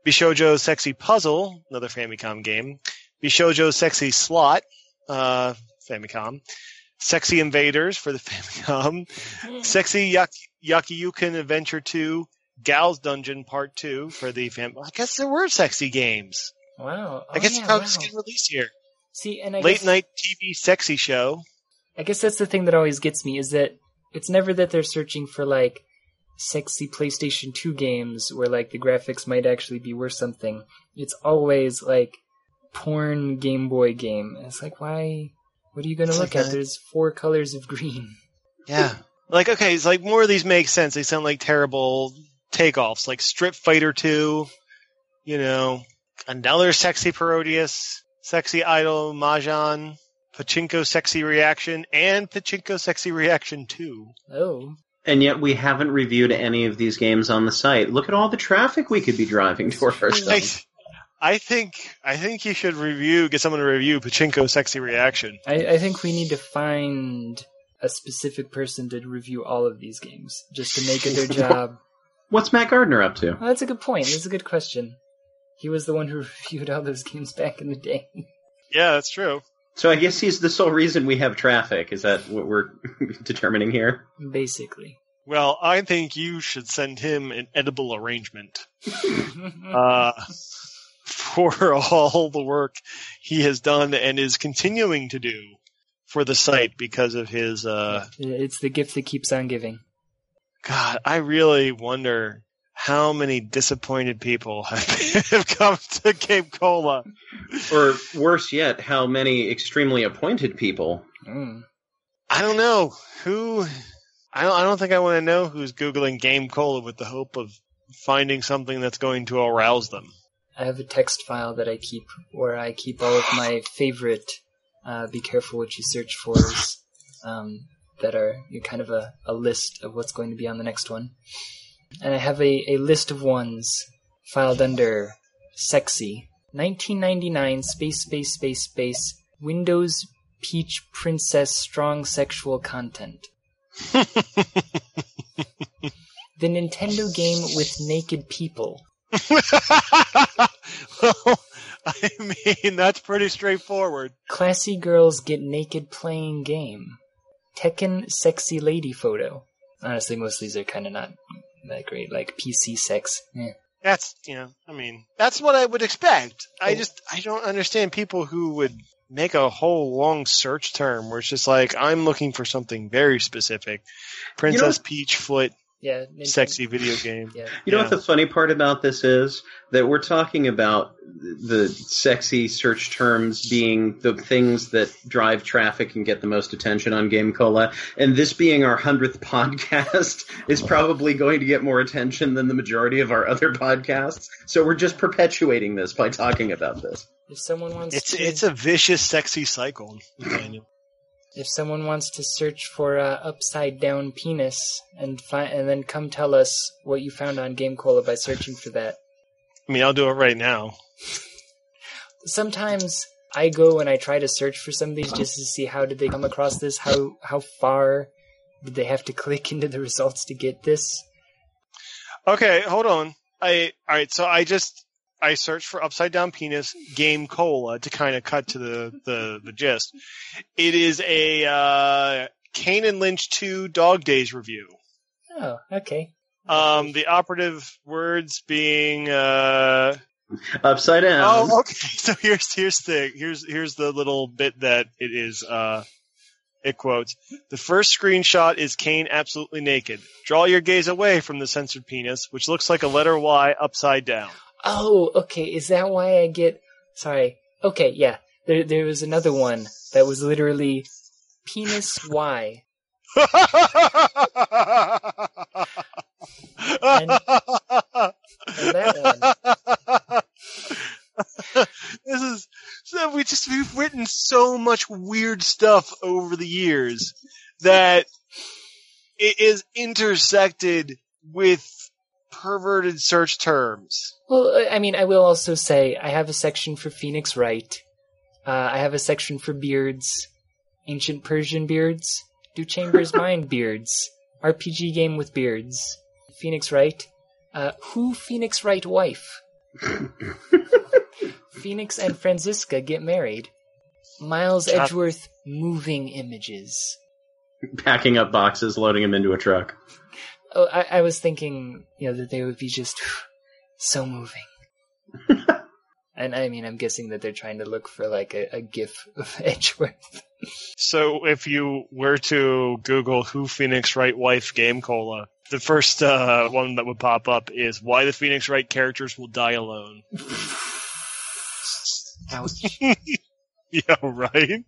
Bishoujo Sexy Puzzle, another Famicom game. Bishoujo Sexy Slot, uh, Famicom. Sexy Invaders for the Famicom. Sexy Yak- Yakyukan Adventure two. Gal's Dungeon Part two for the Famicom. I guess there were sexy games. Wow. Oh, I guess yeah, how wow. it's getting released here. See, and I Late guess, night T V sexy show. I guess that's the thing that always gets me, is that it's never that they're searching for, like, sexy PlayStation two games where, like, the graphics might actually be worth something. It's always, like, porn Game Boy game. And it's like, why? What are you going to look at? There's four colors of green. Yeah. Like, okay, it's like more of these make sense. They sound like terrible takeoffs, like Strip Fighter two, you know, another Sexy Parodius, Sexy Idol Mahjong, Pachinko Sexy Reaction, and Pachinko Sexy Reaction two. Oh. And yet we haven't reviewed any of these games on the site. Look at all the traffic we could be driving to our stuff. I think I think you should review, get someone to review Pachinko Sexy Reaction. I, I think we need to find a specific person to review all of these games, just to make it their job. What's Matt Gardner up to? Well, that's a good point. That's a good question. He was the one who reviewed all those games back in the day. Yeah, that's true. So I guess he's the sole reason we have traffic. Is that what we're determining here? Basically. Well, I think you should send him an edible arrangement uh, for all the work he has done and is continuing to do for the site because of his... Uh, it's the gift that keeps on giving. God, I really wonder how many disappointed people have, have come to Game Cola. Or worse yet, how many extremely appointed people. Mm. I don't know. Who... I don't, I don't think I want to know who's Googling Game Cola with the hope of finding something that's going to arouse them. I have a text file that I keep where I keep all of my favorite uh, be careful what you search fors um, that are you know, kind of a, a list of what's going to be on the next one. And I have a, a list of ones filed under sexy. nineteen ninety-nine space space space space Windows Peach Princess strong sexual content. The Nintendo game with naked people. Well, I mean, that's pretty straightforward. Classy girls get naked playing game. Tekken sexy lady photo. Honestly, most of these are kind of not that great. Like P C sex. Eh. That's, you know, I mean, that's what I would expect. I just, I don't understand people who would make a whole long search term where it's just like, I'm looking for something very specific. Princess you know, Peach foot. Yeah, Nintendo. Sexy video game. Yeah. You know yeah. what the funny part about this is? That we're talking about the sexy search terms being the things that drive traffic and get the most attention on Game Cola, and this being our hundredth podcast is probably going to get more attention than the majority of our other podcasts. So we're just perpetuating this by talking about this. If someone wants it's, to... It's a vicious, sexy cycle. If someone wants to search for uh, upside down penis and fi- and then come tell us what you found on Game Cola by searching for that. I mean, I'll do it right now. Sometimes I go and I try to search for some of these just to see how did they come across this, how how far did they have to click into the results to get this. Okay, hold on. I all right, so I just I searched for upside down penis Game Cola to kind of cut to the, the, the gist. It is a uh, Kane and Lynch two Dog Days review. Oh, okay. Um, the operative words being uh, upside down. Oh, okay. So here's here's the here's here's the little bit that it is. Uh, it quotes: "The first screenshot is Kane absolutely naked. Draw your gaze away from the censored penis, which looks like a letter Y upside down." Oh, okay. Is that why I get... Sorry. Okay, yeah. There there was another one that was literally penis Y. and, and that one. This is... So we just, we've written so much weird stuff over the years that it is intersected with perverted search terms. Well, I mean, I will also say I have a section for Phoenix Wright. Uh, I have a section for beards, ancient Persian beards, Do Chambers Mind beards, R P G game with beards, Phoenix Wright. Uh, who Phoenix Wright wife? Phoenix and Franziska get married. Miles Chop- Edgeworth moving images. Packing up boxes, loading them into a truck. Oh, I, I was thinking, you know, that they would be just so moving. And I mean, I'm guessing that they're trying to look for like a, a gif of Edgeworth. So if you were to Google who Phoenix Wright wife Game Cola, the first uh, one that would pop up is why the Phoenix Wright characters will die alone. Ouch. Yeah, right?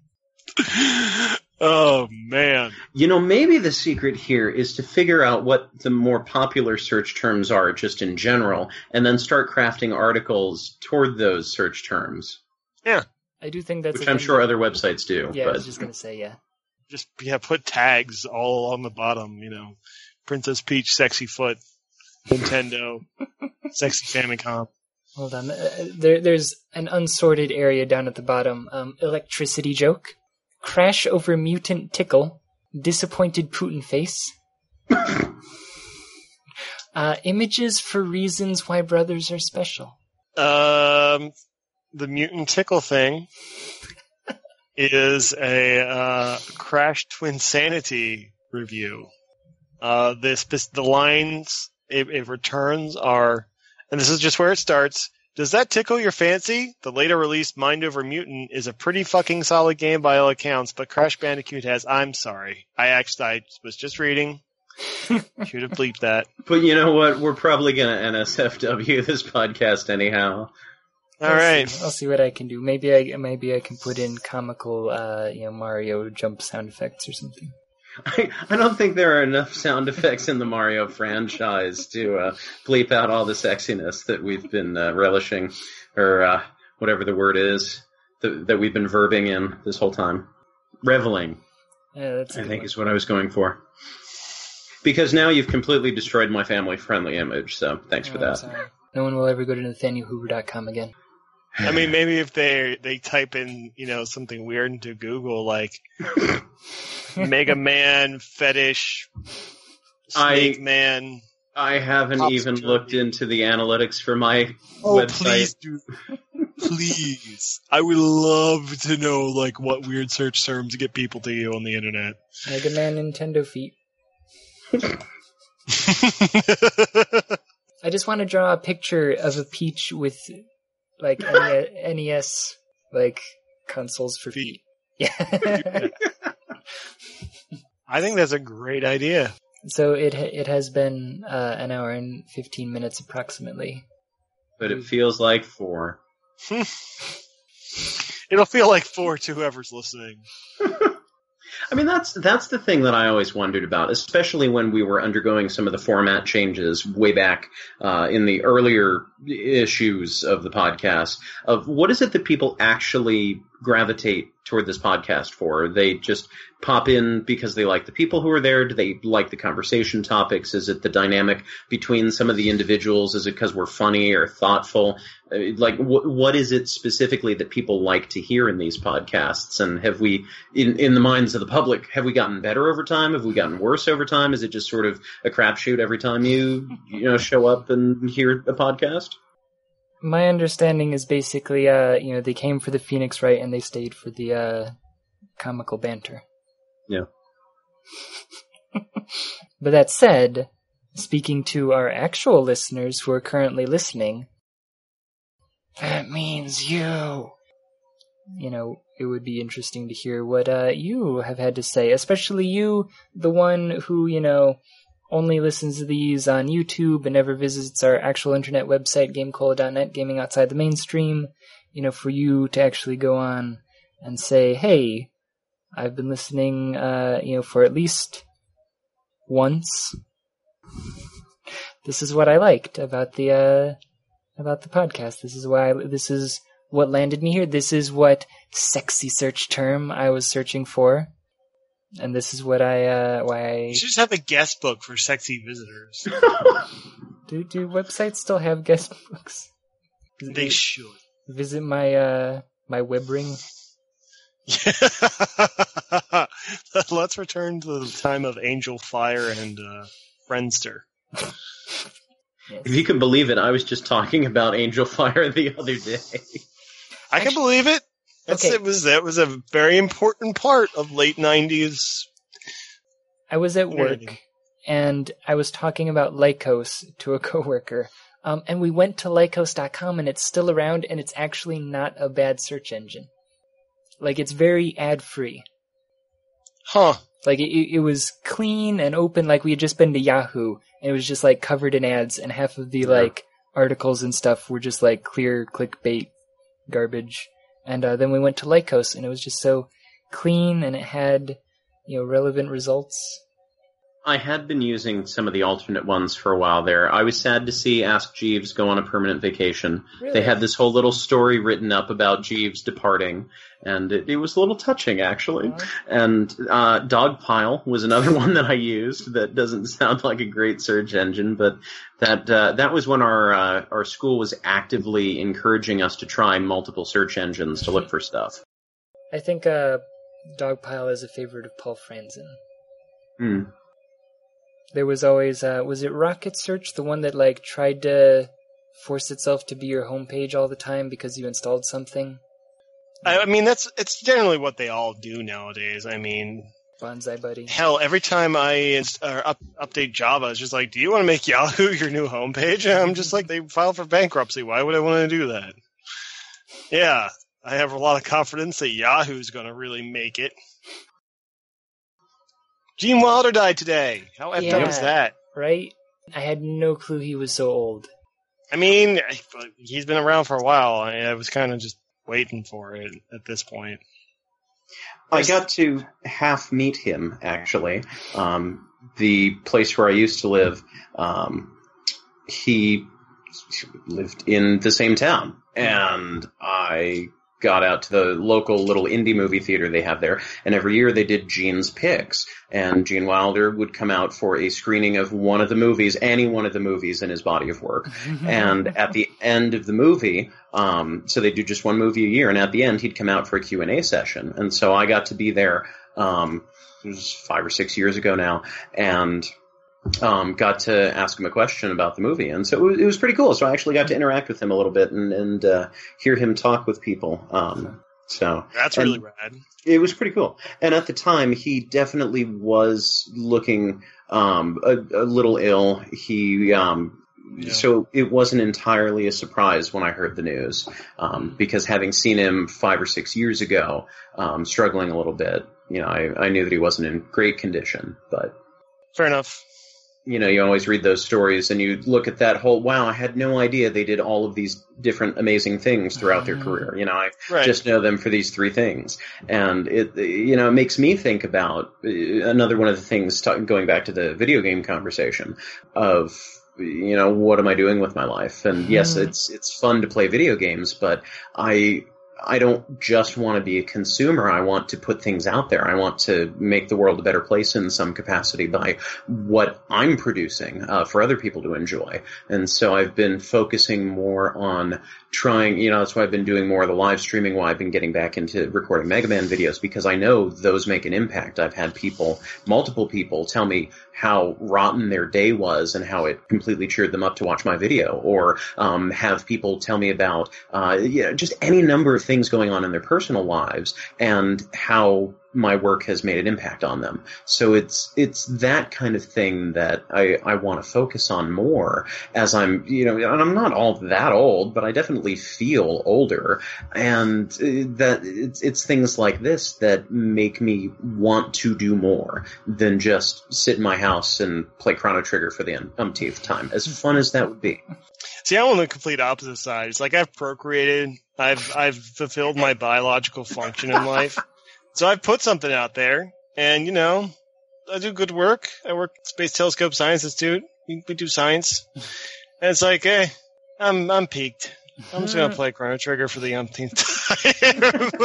Oh, man. You know, maybe the secret here is to figure out what the more popular search terms are just in general, and then start crafting articles toward those search terms. Yeah. I do think that's Which a I'm thing sure that- other websites do. Yeah, but... I was just going to say, yeah. Just, yeah, put tags all along the bottom, you know. Princess Peach, Sexy Foot, Nintendo, Sexy Famicom. Hold on. Uh, there, there's an unsorted area down at the bottom. Um, electricity joke. Crash over mutant tickle. Disappointed Putin face. uh, images for reasons why brothers are special. Um, the mutant tickle thing is a uh, Crash Twinsanity review. Uh, this, this the lines it, it returns are, and this is just where it starts. Does that tickle your fancy? The later released Mind Over Mutant is a pretty fucking solid game by all accounts, but Crash Bandicoot has. I'm sorry, I actually I was just reading. Should have bleeped that. But you know what? We're probably going to N S F W this podcast anyhow. All I'll right. see, I'll see what I can do. Maybe I maybe I can put in comical, uh, you know, Mario jump sound effects or something. I, I don't think there are enough sound effects in the Mario franchise to uh, bleep out all the sexiness that we've been uh, relishing, or uh, whatever the word is, that, that we've been verbing in this whole time. Reveling, Yeah, that's a I good think one. is what I was going for. Because now you've completely destroyed my family-friendly image, so thanks for Oh, I'm that. sorry. No one will ever go to nathaniel hoover dot com again. I mean, maybe if they they type in, you know, something weird into Google, like Mega Man fetish, Snake I- Man. I haven't Pops even Journey. looked into the analytics for my Oh, website. please do. Please. I would love to know, like, what weird search terms to get people to you on the internet. Mega Man Nintendo feet. I just want to draw a picture of a Peach with, like, N E S, like, consoles for feet. Yeah. I think that's a great idea. So it it has been uh, an hour and fifteen minutes approximately. But it feels like four. It'll feel like four to whoever's listening. I mean, that's that's the thing that I always wondered about, especially when we were undergoing some of the format changes way back uh, in the earlier issues of the podcast, of what is it that people actually gravitate toward this podcast for? They just pop in because they like the people who are there? Do they like the conversation topics? Is it the dynamic between some of the individuals? Is it because we're funny or thoughtful? Uh, Like, wh- what is it specifically that people like to hear in these podcasts? And have we, in, in the minds of the public, have we gotten better over time? Have we gotten worse over time? Is it just sort of a crapshoot every time you, you know, show up and hear a podcast? My understanding is basically, uh, you know, they came for the Phoenix Wright and they stayed for the uh, comical banter. Yeah. But that said, speaking to our actual listeners who are currently listening, that means you. You know, it would be interesting to hear what uh, you have had to say, especially you, the one who, you know, only listens to these on YouTube and never visits our actual internet website, gamecola dot net, gaming outside the mainstream. You know, for you to actually go on and say, hey, I've been listening, uh, you know, for at least once. This is what I liked about the, uh, about the podcast. This is why, I, this is what landed me here. This is what sexy search term I was searching for. And this is what I, uh, why I, You should just have a guest book for sexy visitors. do, do websites still have guest books? They should. Visit my, uh, my web ring. Let's return to the time of Angel Fire and uh, Friendster. Yes. If you can believe it, I was just talking about Angel Fire the other day. I can believe it. It's, Okay. It was that was a very important part of late nineties. I was at work, Nerdy. and I was talking about Lycos to a coworker, um, and we went to Lycos dot com, and it's still around, and it's actually not a bad search engine. Like, it's very ad-free. Huh. Like, it, it was clean and open, like we had just been to Yahoo, and it was just, like, covered in ads, and half of the, Yeah. like, articles and stuff were just, like, clear clickbait garbage. And uh, then we went to Lycos, and it was just so clean, and it had, you know, relevant results. I had been using some of the alternate ones for a while there. I was sad to see Ask Jeeves go on a permanent vacation. Really? They had this whole little story written up about Jeeves departing, and it, it was a little touching, actually. Uh-huh. And uh, Dogpile was another one that I used that doesn't sound like a great search engine, but that uh, that was when our uh, our school was actively encouraging us to try multiple search engines to look for stuff. I think uh, Dogpile is a favorite of Paul Franzen. Hmm. There was always, uh, was it Rocket Search, the one that, like, tried to force itself to be your homepage all the time because you installed something? I, I mean, that's it's generally what they all do nowadays. I mean, Bonsai Buddy. hell, every time I inst- or up, update Java, it's just like, do you want to make Yahoo your new homepage? And I'm just like, they filed for bankruptcy. Why would I want to do that? Yeah, I have a lot of confidence that Yahoo's going to really make it. Gene Wilder died today. How effed Yeah. up is that? Right? I had no clue he was so old. I mean, he's been around for a while. I, I was kind of just waiting for it at this point. I got to half meet him, actually. Um, the place where I used to live, um, he lived in the same town. And I got out to the local little indie movie theater they have there, and every year they did Gene's Picks, and Gene Wilder would come out for a screening of one of the movies, any one of the movies in his body of work. And at the end of the movie, um, so they do just one movie a year, and at the end he'd come out for a Q and A session. And so I got to be there, um, it was five or six years ago now, and Um, got to ask him a question about the movie, and so it was, it was pretty cool. So I actually got to interact with him a little bit and, and uh, hear him talk with people. Um, so That's and really rad. It was pretty cool. And at the time, he definitely was looking um, a, a little ill. He um, Yeah. So it wasn't entirely a surprise when I heard the news, um, because having seen him five or six years ago, um, struggling a little bit, you know, I, I knew that he wasn't in great condition, but. Fair enough. You know, you always read those stories and you look at that whole, wow, I had no idea they did all of these different amazing things throughout their career. You know, I Right. just know them for these three things. And it, you know, it makes me think about uh, another one of the things, talk, going back to the video game conversation of, you know, what am I doing with my life? And yes, it's, it's fun to play video games, but I, I don't just want to be a consumer. I want to put things out there. I want to make the world a better place in some capacity by what I'm producing uh, for other people to enjoy. And so I've been focusing more on trying, you know, that's why I've been doing more of the live streaming, why I've been getting back into recording Mega Man videos, because I know those make an impact. I've had people, multiple people tell me how rotten their day was and how it completely cheered them up to watch my video, or um, have people tell me about uh, you know, just any number of things going on in their personal lives and how my work has made an impact on them. So it's it's that kind of thing that I, I want to focus on more as I'm, you know, and I'm not all that old, but I definitely feel older. And that it's, it's things like this that make me want to do more than just sit in my house and play Chrono Trigger for the umpteenth time, as fun as that would be. See, I'm on the complete opposite side. It's like I've procreated. I've I've fulfilled my biological function in life. So I've put something out there, and, you know, I do good work. I work at Space Telescope Science Institute. We, we do science. And it's like, hey, I'm I'm peaked. I'm just going to play Chrono Trigger for the umpteenth time.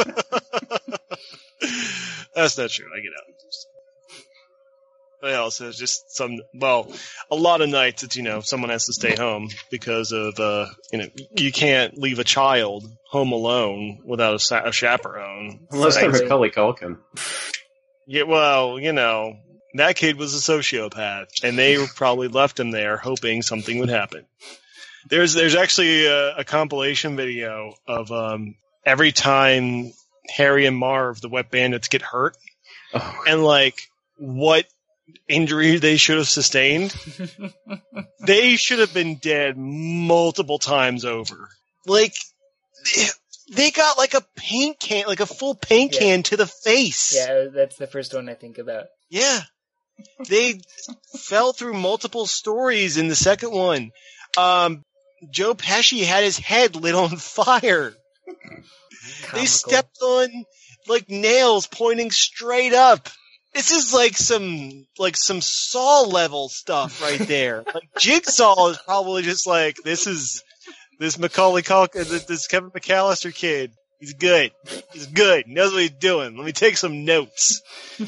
That's not true. I get out. But also, it's just some, well, a lot of nights it's, you know, someone has to stay home because of, uh, you know, you can't leave a child home alone without a, sa- a chaperone. Unless they're Exactly. Macaulay Culkin. Yeah, well, you know, That kid was a sociopath, and they probably left him there hoping something would happen. There's there's actually a, a compilation video of um, every time Harry and Marv, the Wet Bandits, get hurt, oh. and like what injury they should have sustained. They should have been dead multiple times over. Like they got like a paint can, like a full paint yeah. can to the face. Yeah, that's the first one I think about. Yeah. They fell through multiple stories in the second one. Um, Joe Pesci had his head lit on fire. Comical. They stepped on like nails pointing straight up. This is like some like some Saw level stuff right there. Like Jigsaw is probably just like this is this Macaulay Culkin, this Kevin McAllister kid. He's good. He's good. He knows what he's doing. Let me take some notes.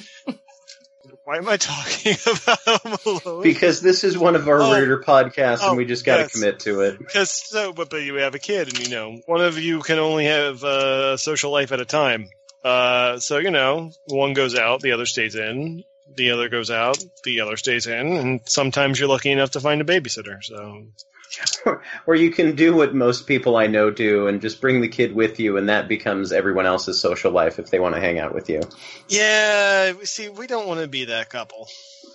Why am I talking about Home Alone? Because this is one of our oh, weirder podcasts, oh, and we just got to yes. commit to it. Because so, but, but you have a kid, and you know, one of you can only have a social life at a time. Uh, so you know, one goes out, the other stays in. The other goes out, the other stays in, and sometimes you're lucky enough to find a babysitter. So. Or you can do what most people I know do and just bring the kid with you, and that becomes everyone else's social life if they want to hang out with you. Yeah, see, we don't want to be that couple.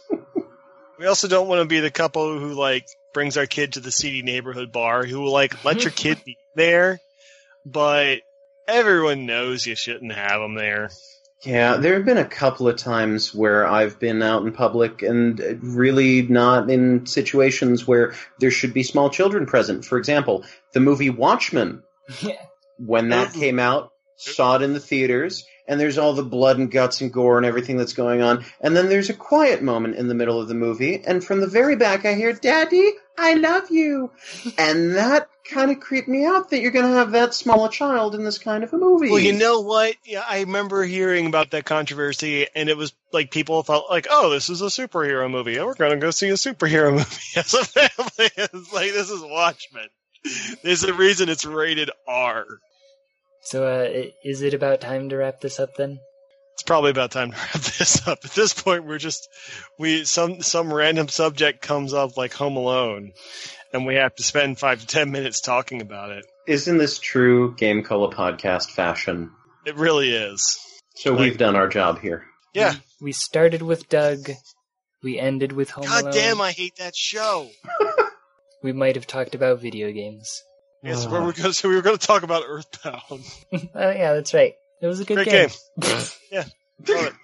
We also don't want to be the couple who, like, brings our kid to the seedy neighborhood bar, who will, like, let your kid be there, but everyone knows you shouldn't have them there. Yeah, there have been a couple of times where I've been out in public and really not in situations where there should be small children present. For example, the movie Watchmen. Yeah. When that came out, saw it in the theaters, and there's all the blood and guts and gore and everything that's going on. And then there's a quiet moment in the middle of the movie, and from the very back I hear, "Daddy, I love you." And that kind of creeped me out that you're going to have that small a child in this kind of a movie. Well, you know what? Yeah, I remember hearing about that controversy, and it was like people felt like, oh, this is a superhero movie. Oh, we're going to go see a superhero movie as a family. It's like, this is Watchmen. There's a reason it's rated R. So uh, is it about time to wrap this up then? It's probably about time to wrap this up. At this point, we're just we some some random subject comes up like Home Alone, and we have to spend five to ten minutes talking about it. Isn't this true Game Cola podcast fashion? It really is. So like, we've done our job here. Yeah. We, we started with Doug. We ended with Home God Alone. God damn, I hate that show. We might have talked about video games. Yes, yeah, so, we're gonna, so we were going to talk about Earthbound. Oh yeah, that's right. It was a good Great game. game. Yeah. Love it.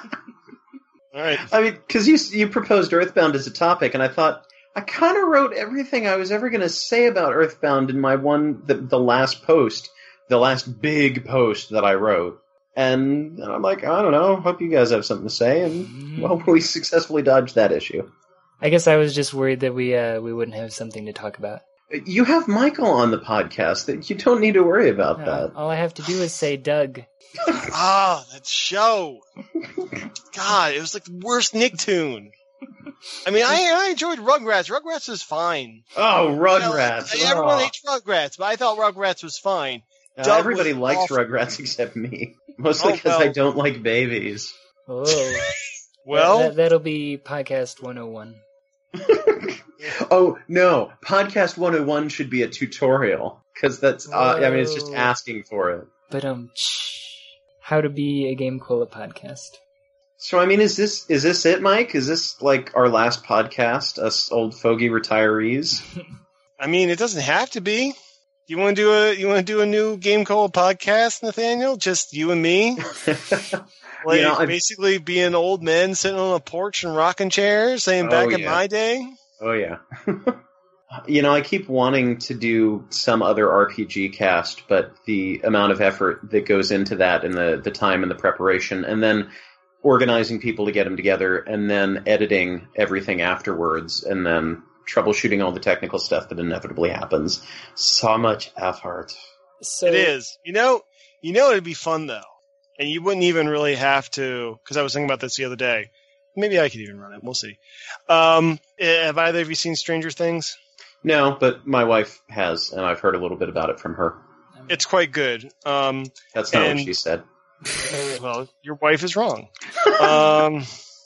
All right. I mean, because you you proposed Earthbound as a topic, and I thought I kind of wrote everything I was ever going to say about Earthbound in my one the, the last post, the last big post that I wrote, and, and I'm like, I don't know. Hope you guys have something to say, and well, we successfully dodged that issue. I guess I was just worried that we uh, we wouldn't have something to talk about. You have Michael on the podcast. That you don't need to worry about no, that. All I have to do is say Doug. Ah, that show. God, it was like the worst Nicktoon. I mean, I, I enjoyed Rugrats. Rugrats is fine. Oh, Rugrats. You know, everyone oh. hates Rugrats, but I thought Rugrats was fine. No, everybody likes awful. Rugrats except me. Mostly because oh, well. I don't like babies. Oh. Well, that, that'll be podcast one oh one. Oh, no. Podcast one oh one should be a tutorial. Because that's, uh, I mean, it's just asking for it. But, um, how to be a Game Cola podcast. So, I mean, is this is this it, Mike? Is this, like, our last podcast, us old fogey retirees? I mean, it doesn't have to be. You want to do a you want to do a new Game Cola podcast, Nathaniel? Just you and me? Like, you know, basically being old men sitting on a porch and rocking chairs, saying, back oh, yeah. in my day? Oh, yeah. You know, I keep wanting to do some other R P G cast, but the amount of effort that goes into that and the, the time and the preparation, and then organizing people to get them together, and then editing everything afterwards, and then troubleshooting all the technical stuff that inevitably happens. So much effort. So, it is. You know, you know it'd be fun, though. And you wouldn't even really have to, because I was thinking about this the other day. Maybe I could even run it. We'll see. Um, have either of you seen Stranger Things? No, but my wife has, and I've heard a little bit about it from her. It's quite good. Um, That's not and, what she said. Well, your wife is wrong. um,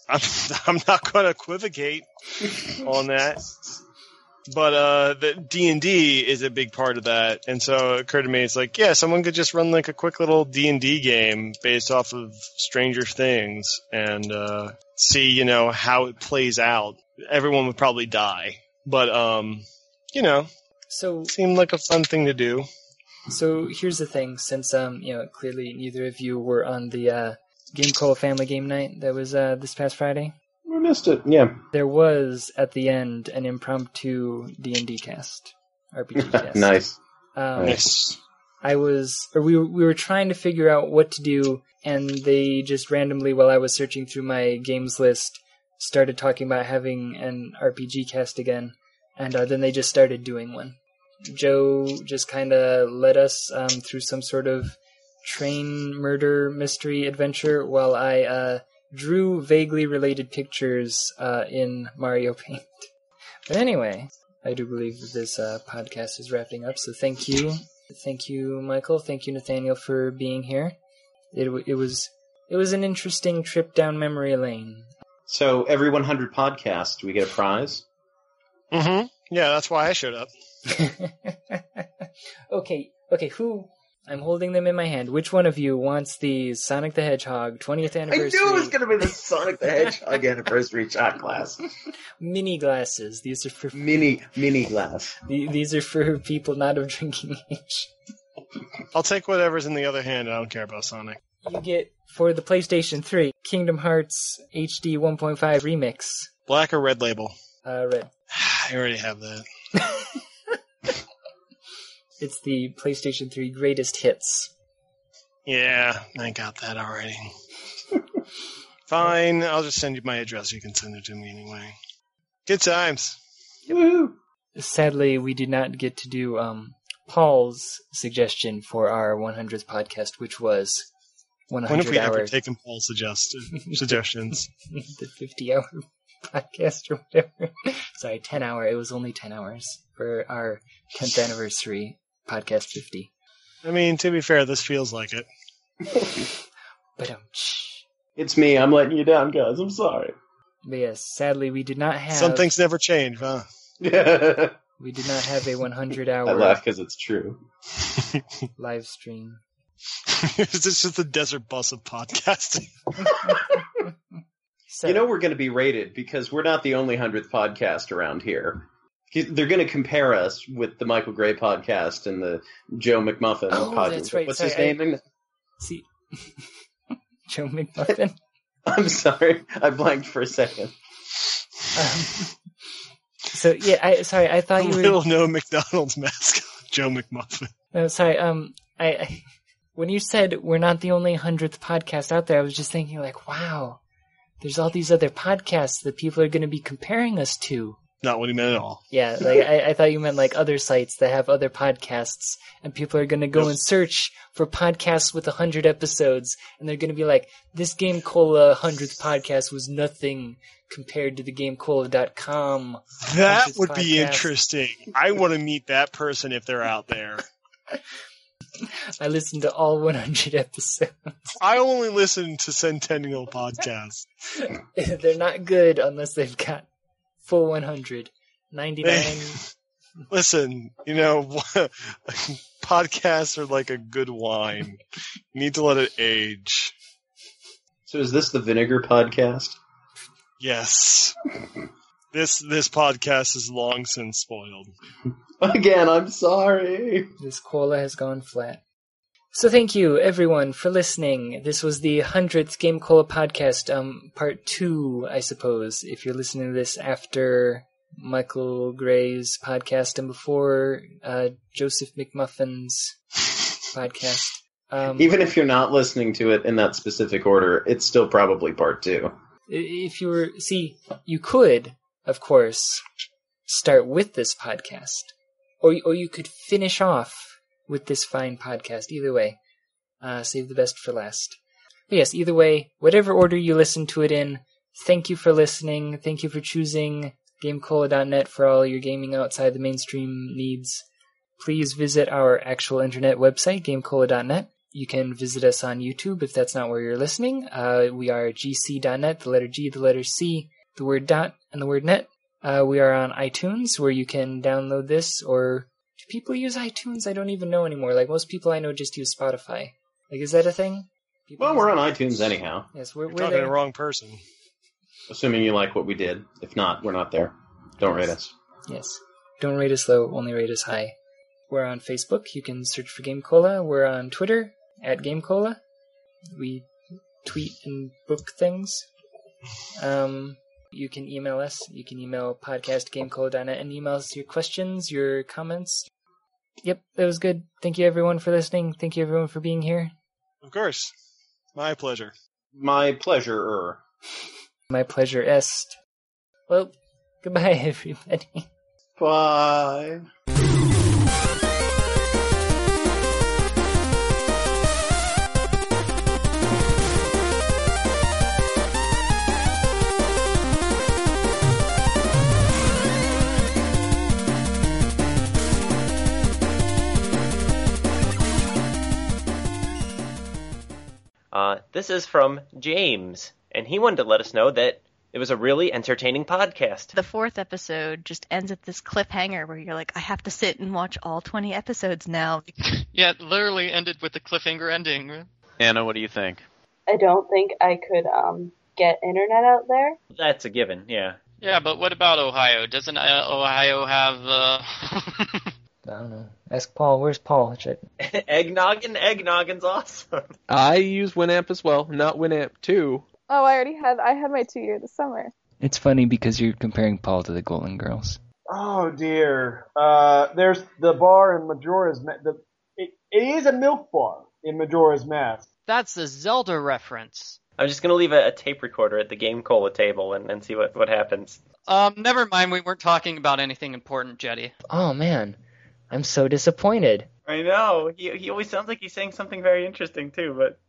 I'm, I'm not going to equivocate on that. But uh, the D and D is a big part of that. And so it occurred to me, it's like, yeah, someone could just run like a quick little D and D game based off of Stranger Things and uh, see, you know, how it plays out. Everyone would probably die. But, um, you know, so it seemed like a fun thing to do. So here's the thing, since, um, you know, clearly neither of you were on the uh, Game Cola Family Game Night that was uh, this past Friday. We missed it, yeah. There was, at the end, an impromptu D and D cast. R P G cast. Nice. Um, Nice. I was, or we were, we were trying to figure out what to do, and they just randomly, while I was searching through my games list, started talking about having an R P G cast again, and uh, then they just started doing one. Joe just kind of led us um, through some sort of train murder mystery adventure, while I uh, drew vaguely related pictures uh, in Mario Paint. But anyway, I do believe that this uh, podcast is wrapping up, so thank you. Thank you, Michael. Thank you, Nathaniel, for being here. It, it was it was an interesting trip down memory lane. So every one hundred podcasts, do we get a prize? Mm-hmm. Yeah, that's why I showed up. okay, okay, who... I'm holding them in my hand. Which one of you wants the Sonic the Hedgehog twentieth anniversary? I knew it was going to be the Sonic the Hedgehog anniversary shot glass. Mini glasses. These are for... Mini, mini glass. These are for people not of drinking age. I'll take whatever's in the other hand. I don't care about Sonic. You get, for the PlayStation three, Kingdom Hearts H D one point five Remix. Black or red label? Uh, red. I already have that. It's the PlayStation three greatest hits. Yeah, I got that already. Fine, I'll just send you my address. You can send it to me anyway. Good times. Woo! Sadly, we did not get to do um, Paul's suggestion for our one hundredth podcast, which was one hundred When have we hour... ever taken Paul's suggested suggestions? The fifty-hour podcast or whatever. Sorry, ten hour. It was only ten hours for our tenth anniversary podcast fifty. I mean, to be fair, this feels like it. But um, It's me. I'm letting you down, guys. I'm sorry. But yes, sadly, we did not have... Some things never change, huh? Yeah. We did not have a one hundred hour I laugh because it's true. live stream. It's just the desert bus of podcasting. So, You know we're going to be rated because we're not the only hundredth podcast around here. They're going to compare us with the Michael Gray podcast and the Joe McMuffin Oh, podcast. that's right. What's Sorry, his name? I- See, Joe McMuffin. I'm sorry. I blanked for a second. Um, so yeah, I sorry. I thought you were. Little no McDonald's mascot, Joe McMuffin. No, sorry. Um, I, I when you said we're not the only hundredth podcast out there, I was just thinking like, wow, there's all these other podcasts that people are going to be comparing us to. Not what he meant at all. Yeah, like I, I thought you meant like other sites that have other podcasts, and people are going to go Nope. and search for podcasts with a hundred episodes, and they're going to be like, "This Game Cola hundredth podcast was nothing compared to the Game Cola dot com." That hundredth would be podcast." interesting. I want to meet that person if they're out there. I listened to all one hundred episodes. I only listen to Centennial podcasts. They're not good unless they've got full one hundred. ninety-nine. Listen, you know, podcasts are like a good wine. You need to let it age. So is this the Vinegar podcast? Yes. This this podcast is long since spoiled. Again, I'm sorry. This cola has gone flat. So thank you, everyone, for listening. This was the hundredth Game Cola podcast, um, part two, I suppose, if you're listening to this after Michael Gray's podcast and before uh, Joseph McMuffin's podcast. Um, Even if you're not listening to it in that specific order, it's still probably part two. If you were, see, you could, of course, start with this podcast, or or you could finish off with this fine podcast. Either way, uh, save the best for last. But yes, either way, whatever order you listen to it in, thank you for listening. Thank you for choosing Game Cola dot net for all your gaming outside the mainstream needs. Please visit our actual internet website, Game Cola dot net. You can visit us on YouTube if that's not where you're listening. Uh, we are g c dot net, the letter G, the letter C, the word dot, and the word net. Uh, we are on iTunes, where you can download this, or do people use iTunes? I don't even know anymore. Like, most people I know just use Spotify. Like, is that a thing? People well, we're on iTunes anyhow. Yes, we're, You're we're talking there. to the wrong person. Assuming you like what we did. If not, we're not there. Don't rate us. Yes. Don't rate us low, only rate us high. We're on Facebook. You can search for Game Cola. We're on Twitter, at Game Cola. We tweet and book things. Um, you can email us. You can email podcast gamecola dot net and email us your questions, your comments. Yep, that was good. Thank you everyone for listening. Thank you everyone for being here. Of course. My pleasure. My pleasure. My pleasure est. Well, goodbye everybody. Bye. Uh, this is from James, and he wanted to let us know that it was a really entertaining podcast. The fourth episode just ends at this cliffhanger where you're like, I have to sit and watch all twenty episodes now. Yeah, it literally ended with the cliffhanger ending. Anna, what do you think? I don't think I could um get internet out there. That's a given, yeah. Yeah, but what about Ohio? Doesn't uh, Ohio have, uh... I don't know. Ask Paul. Where's Paul? Should... Eggnoggin? Eggnoggin's awesome. I use Winamp as well, not Winamp two. Oh, I already had I had my two year this summer. It's funny because you're comparing Paul to the Golden Girls. Oh dear. Uh, there's the bar in Majora's Mask. The it, it is a milk bar in Majora's Mask. That's a Zelda reference. I'm just gonna leave a, a tape recorder at the Game Cola table and, and see what, what happens. Um, never mind, we weren't talking about anything important, Jetty. Oh man, I'm so disappointed. I know. He he always sounds like he's saying something very interesting too, but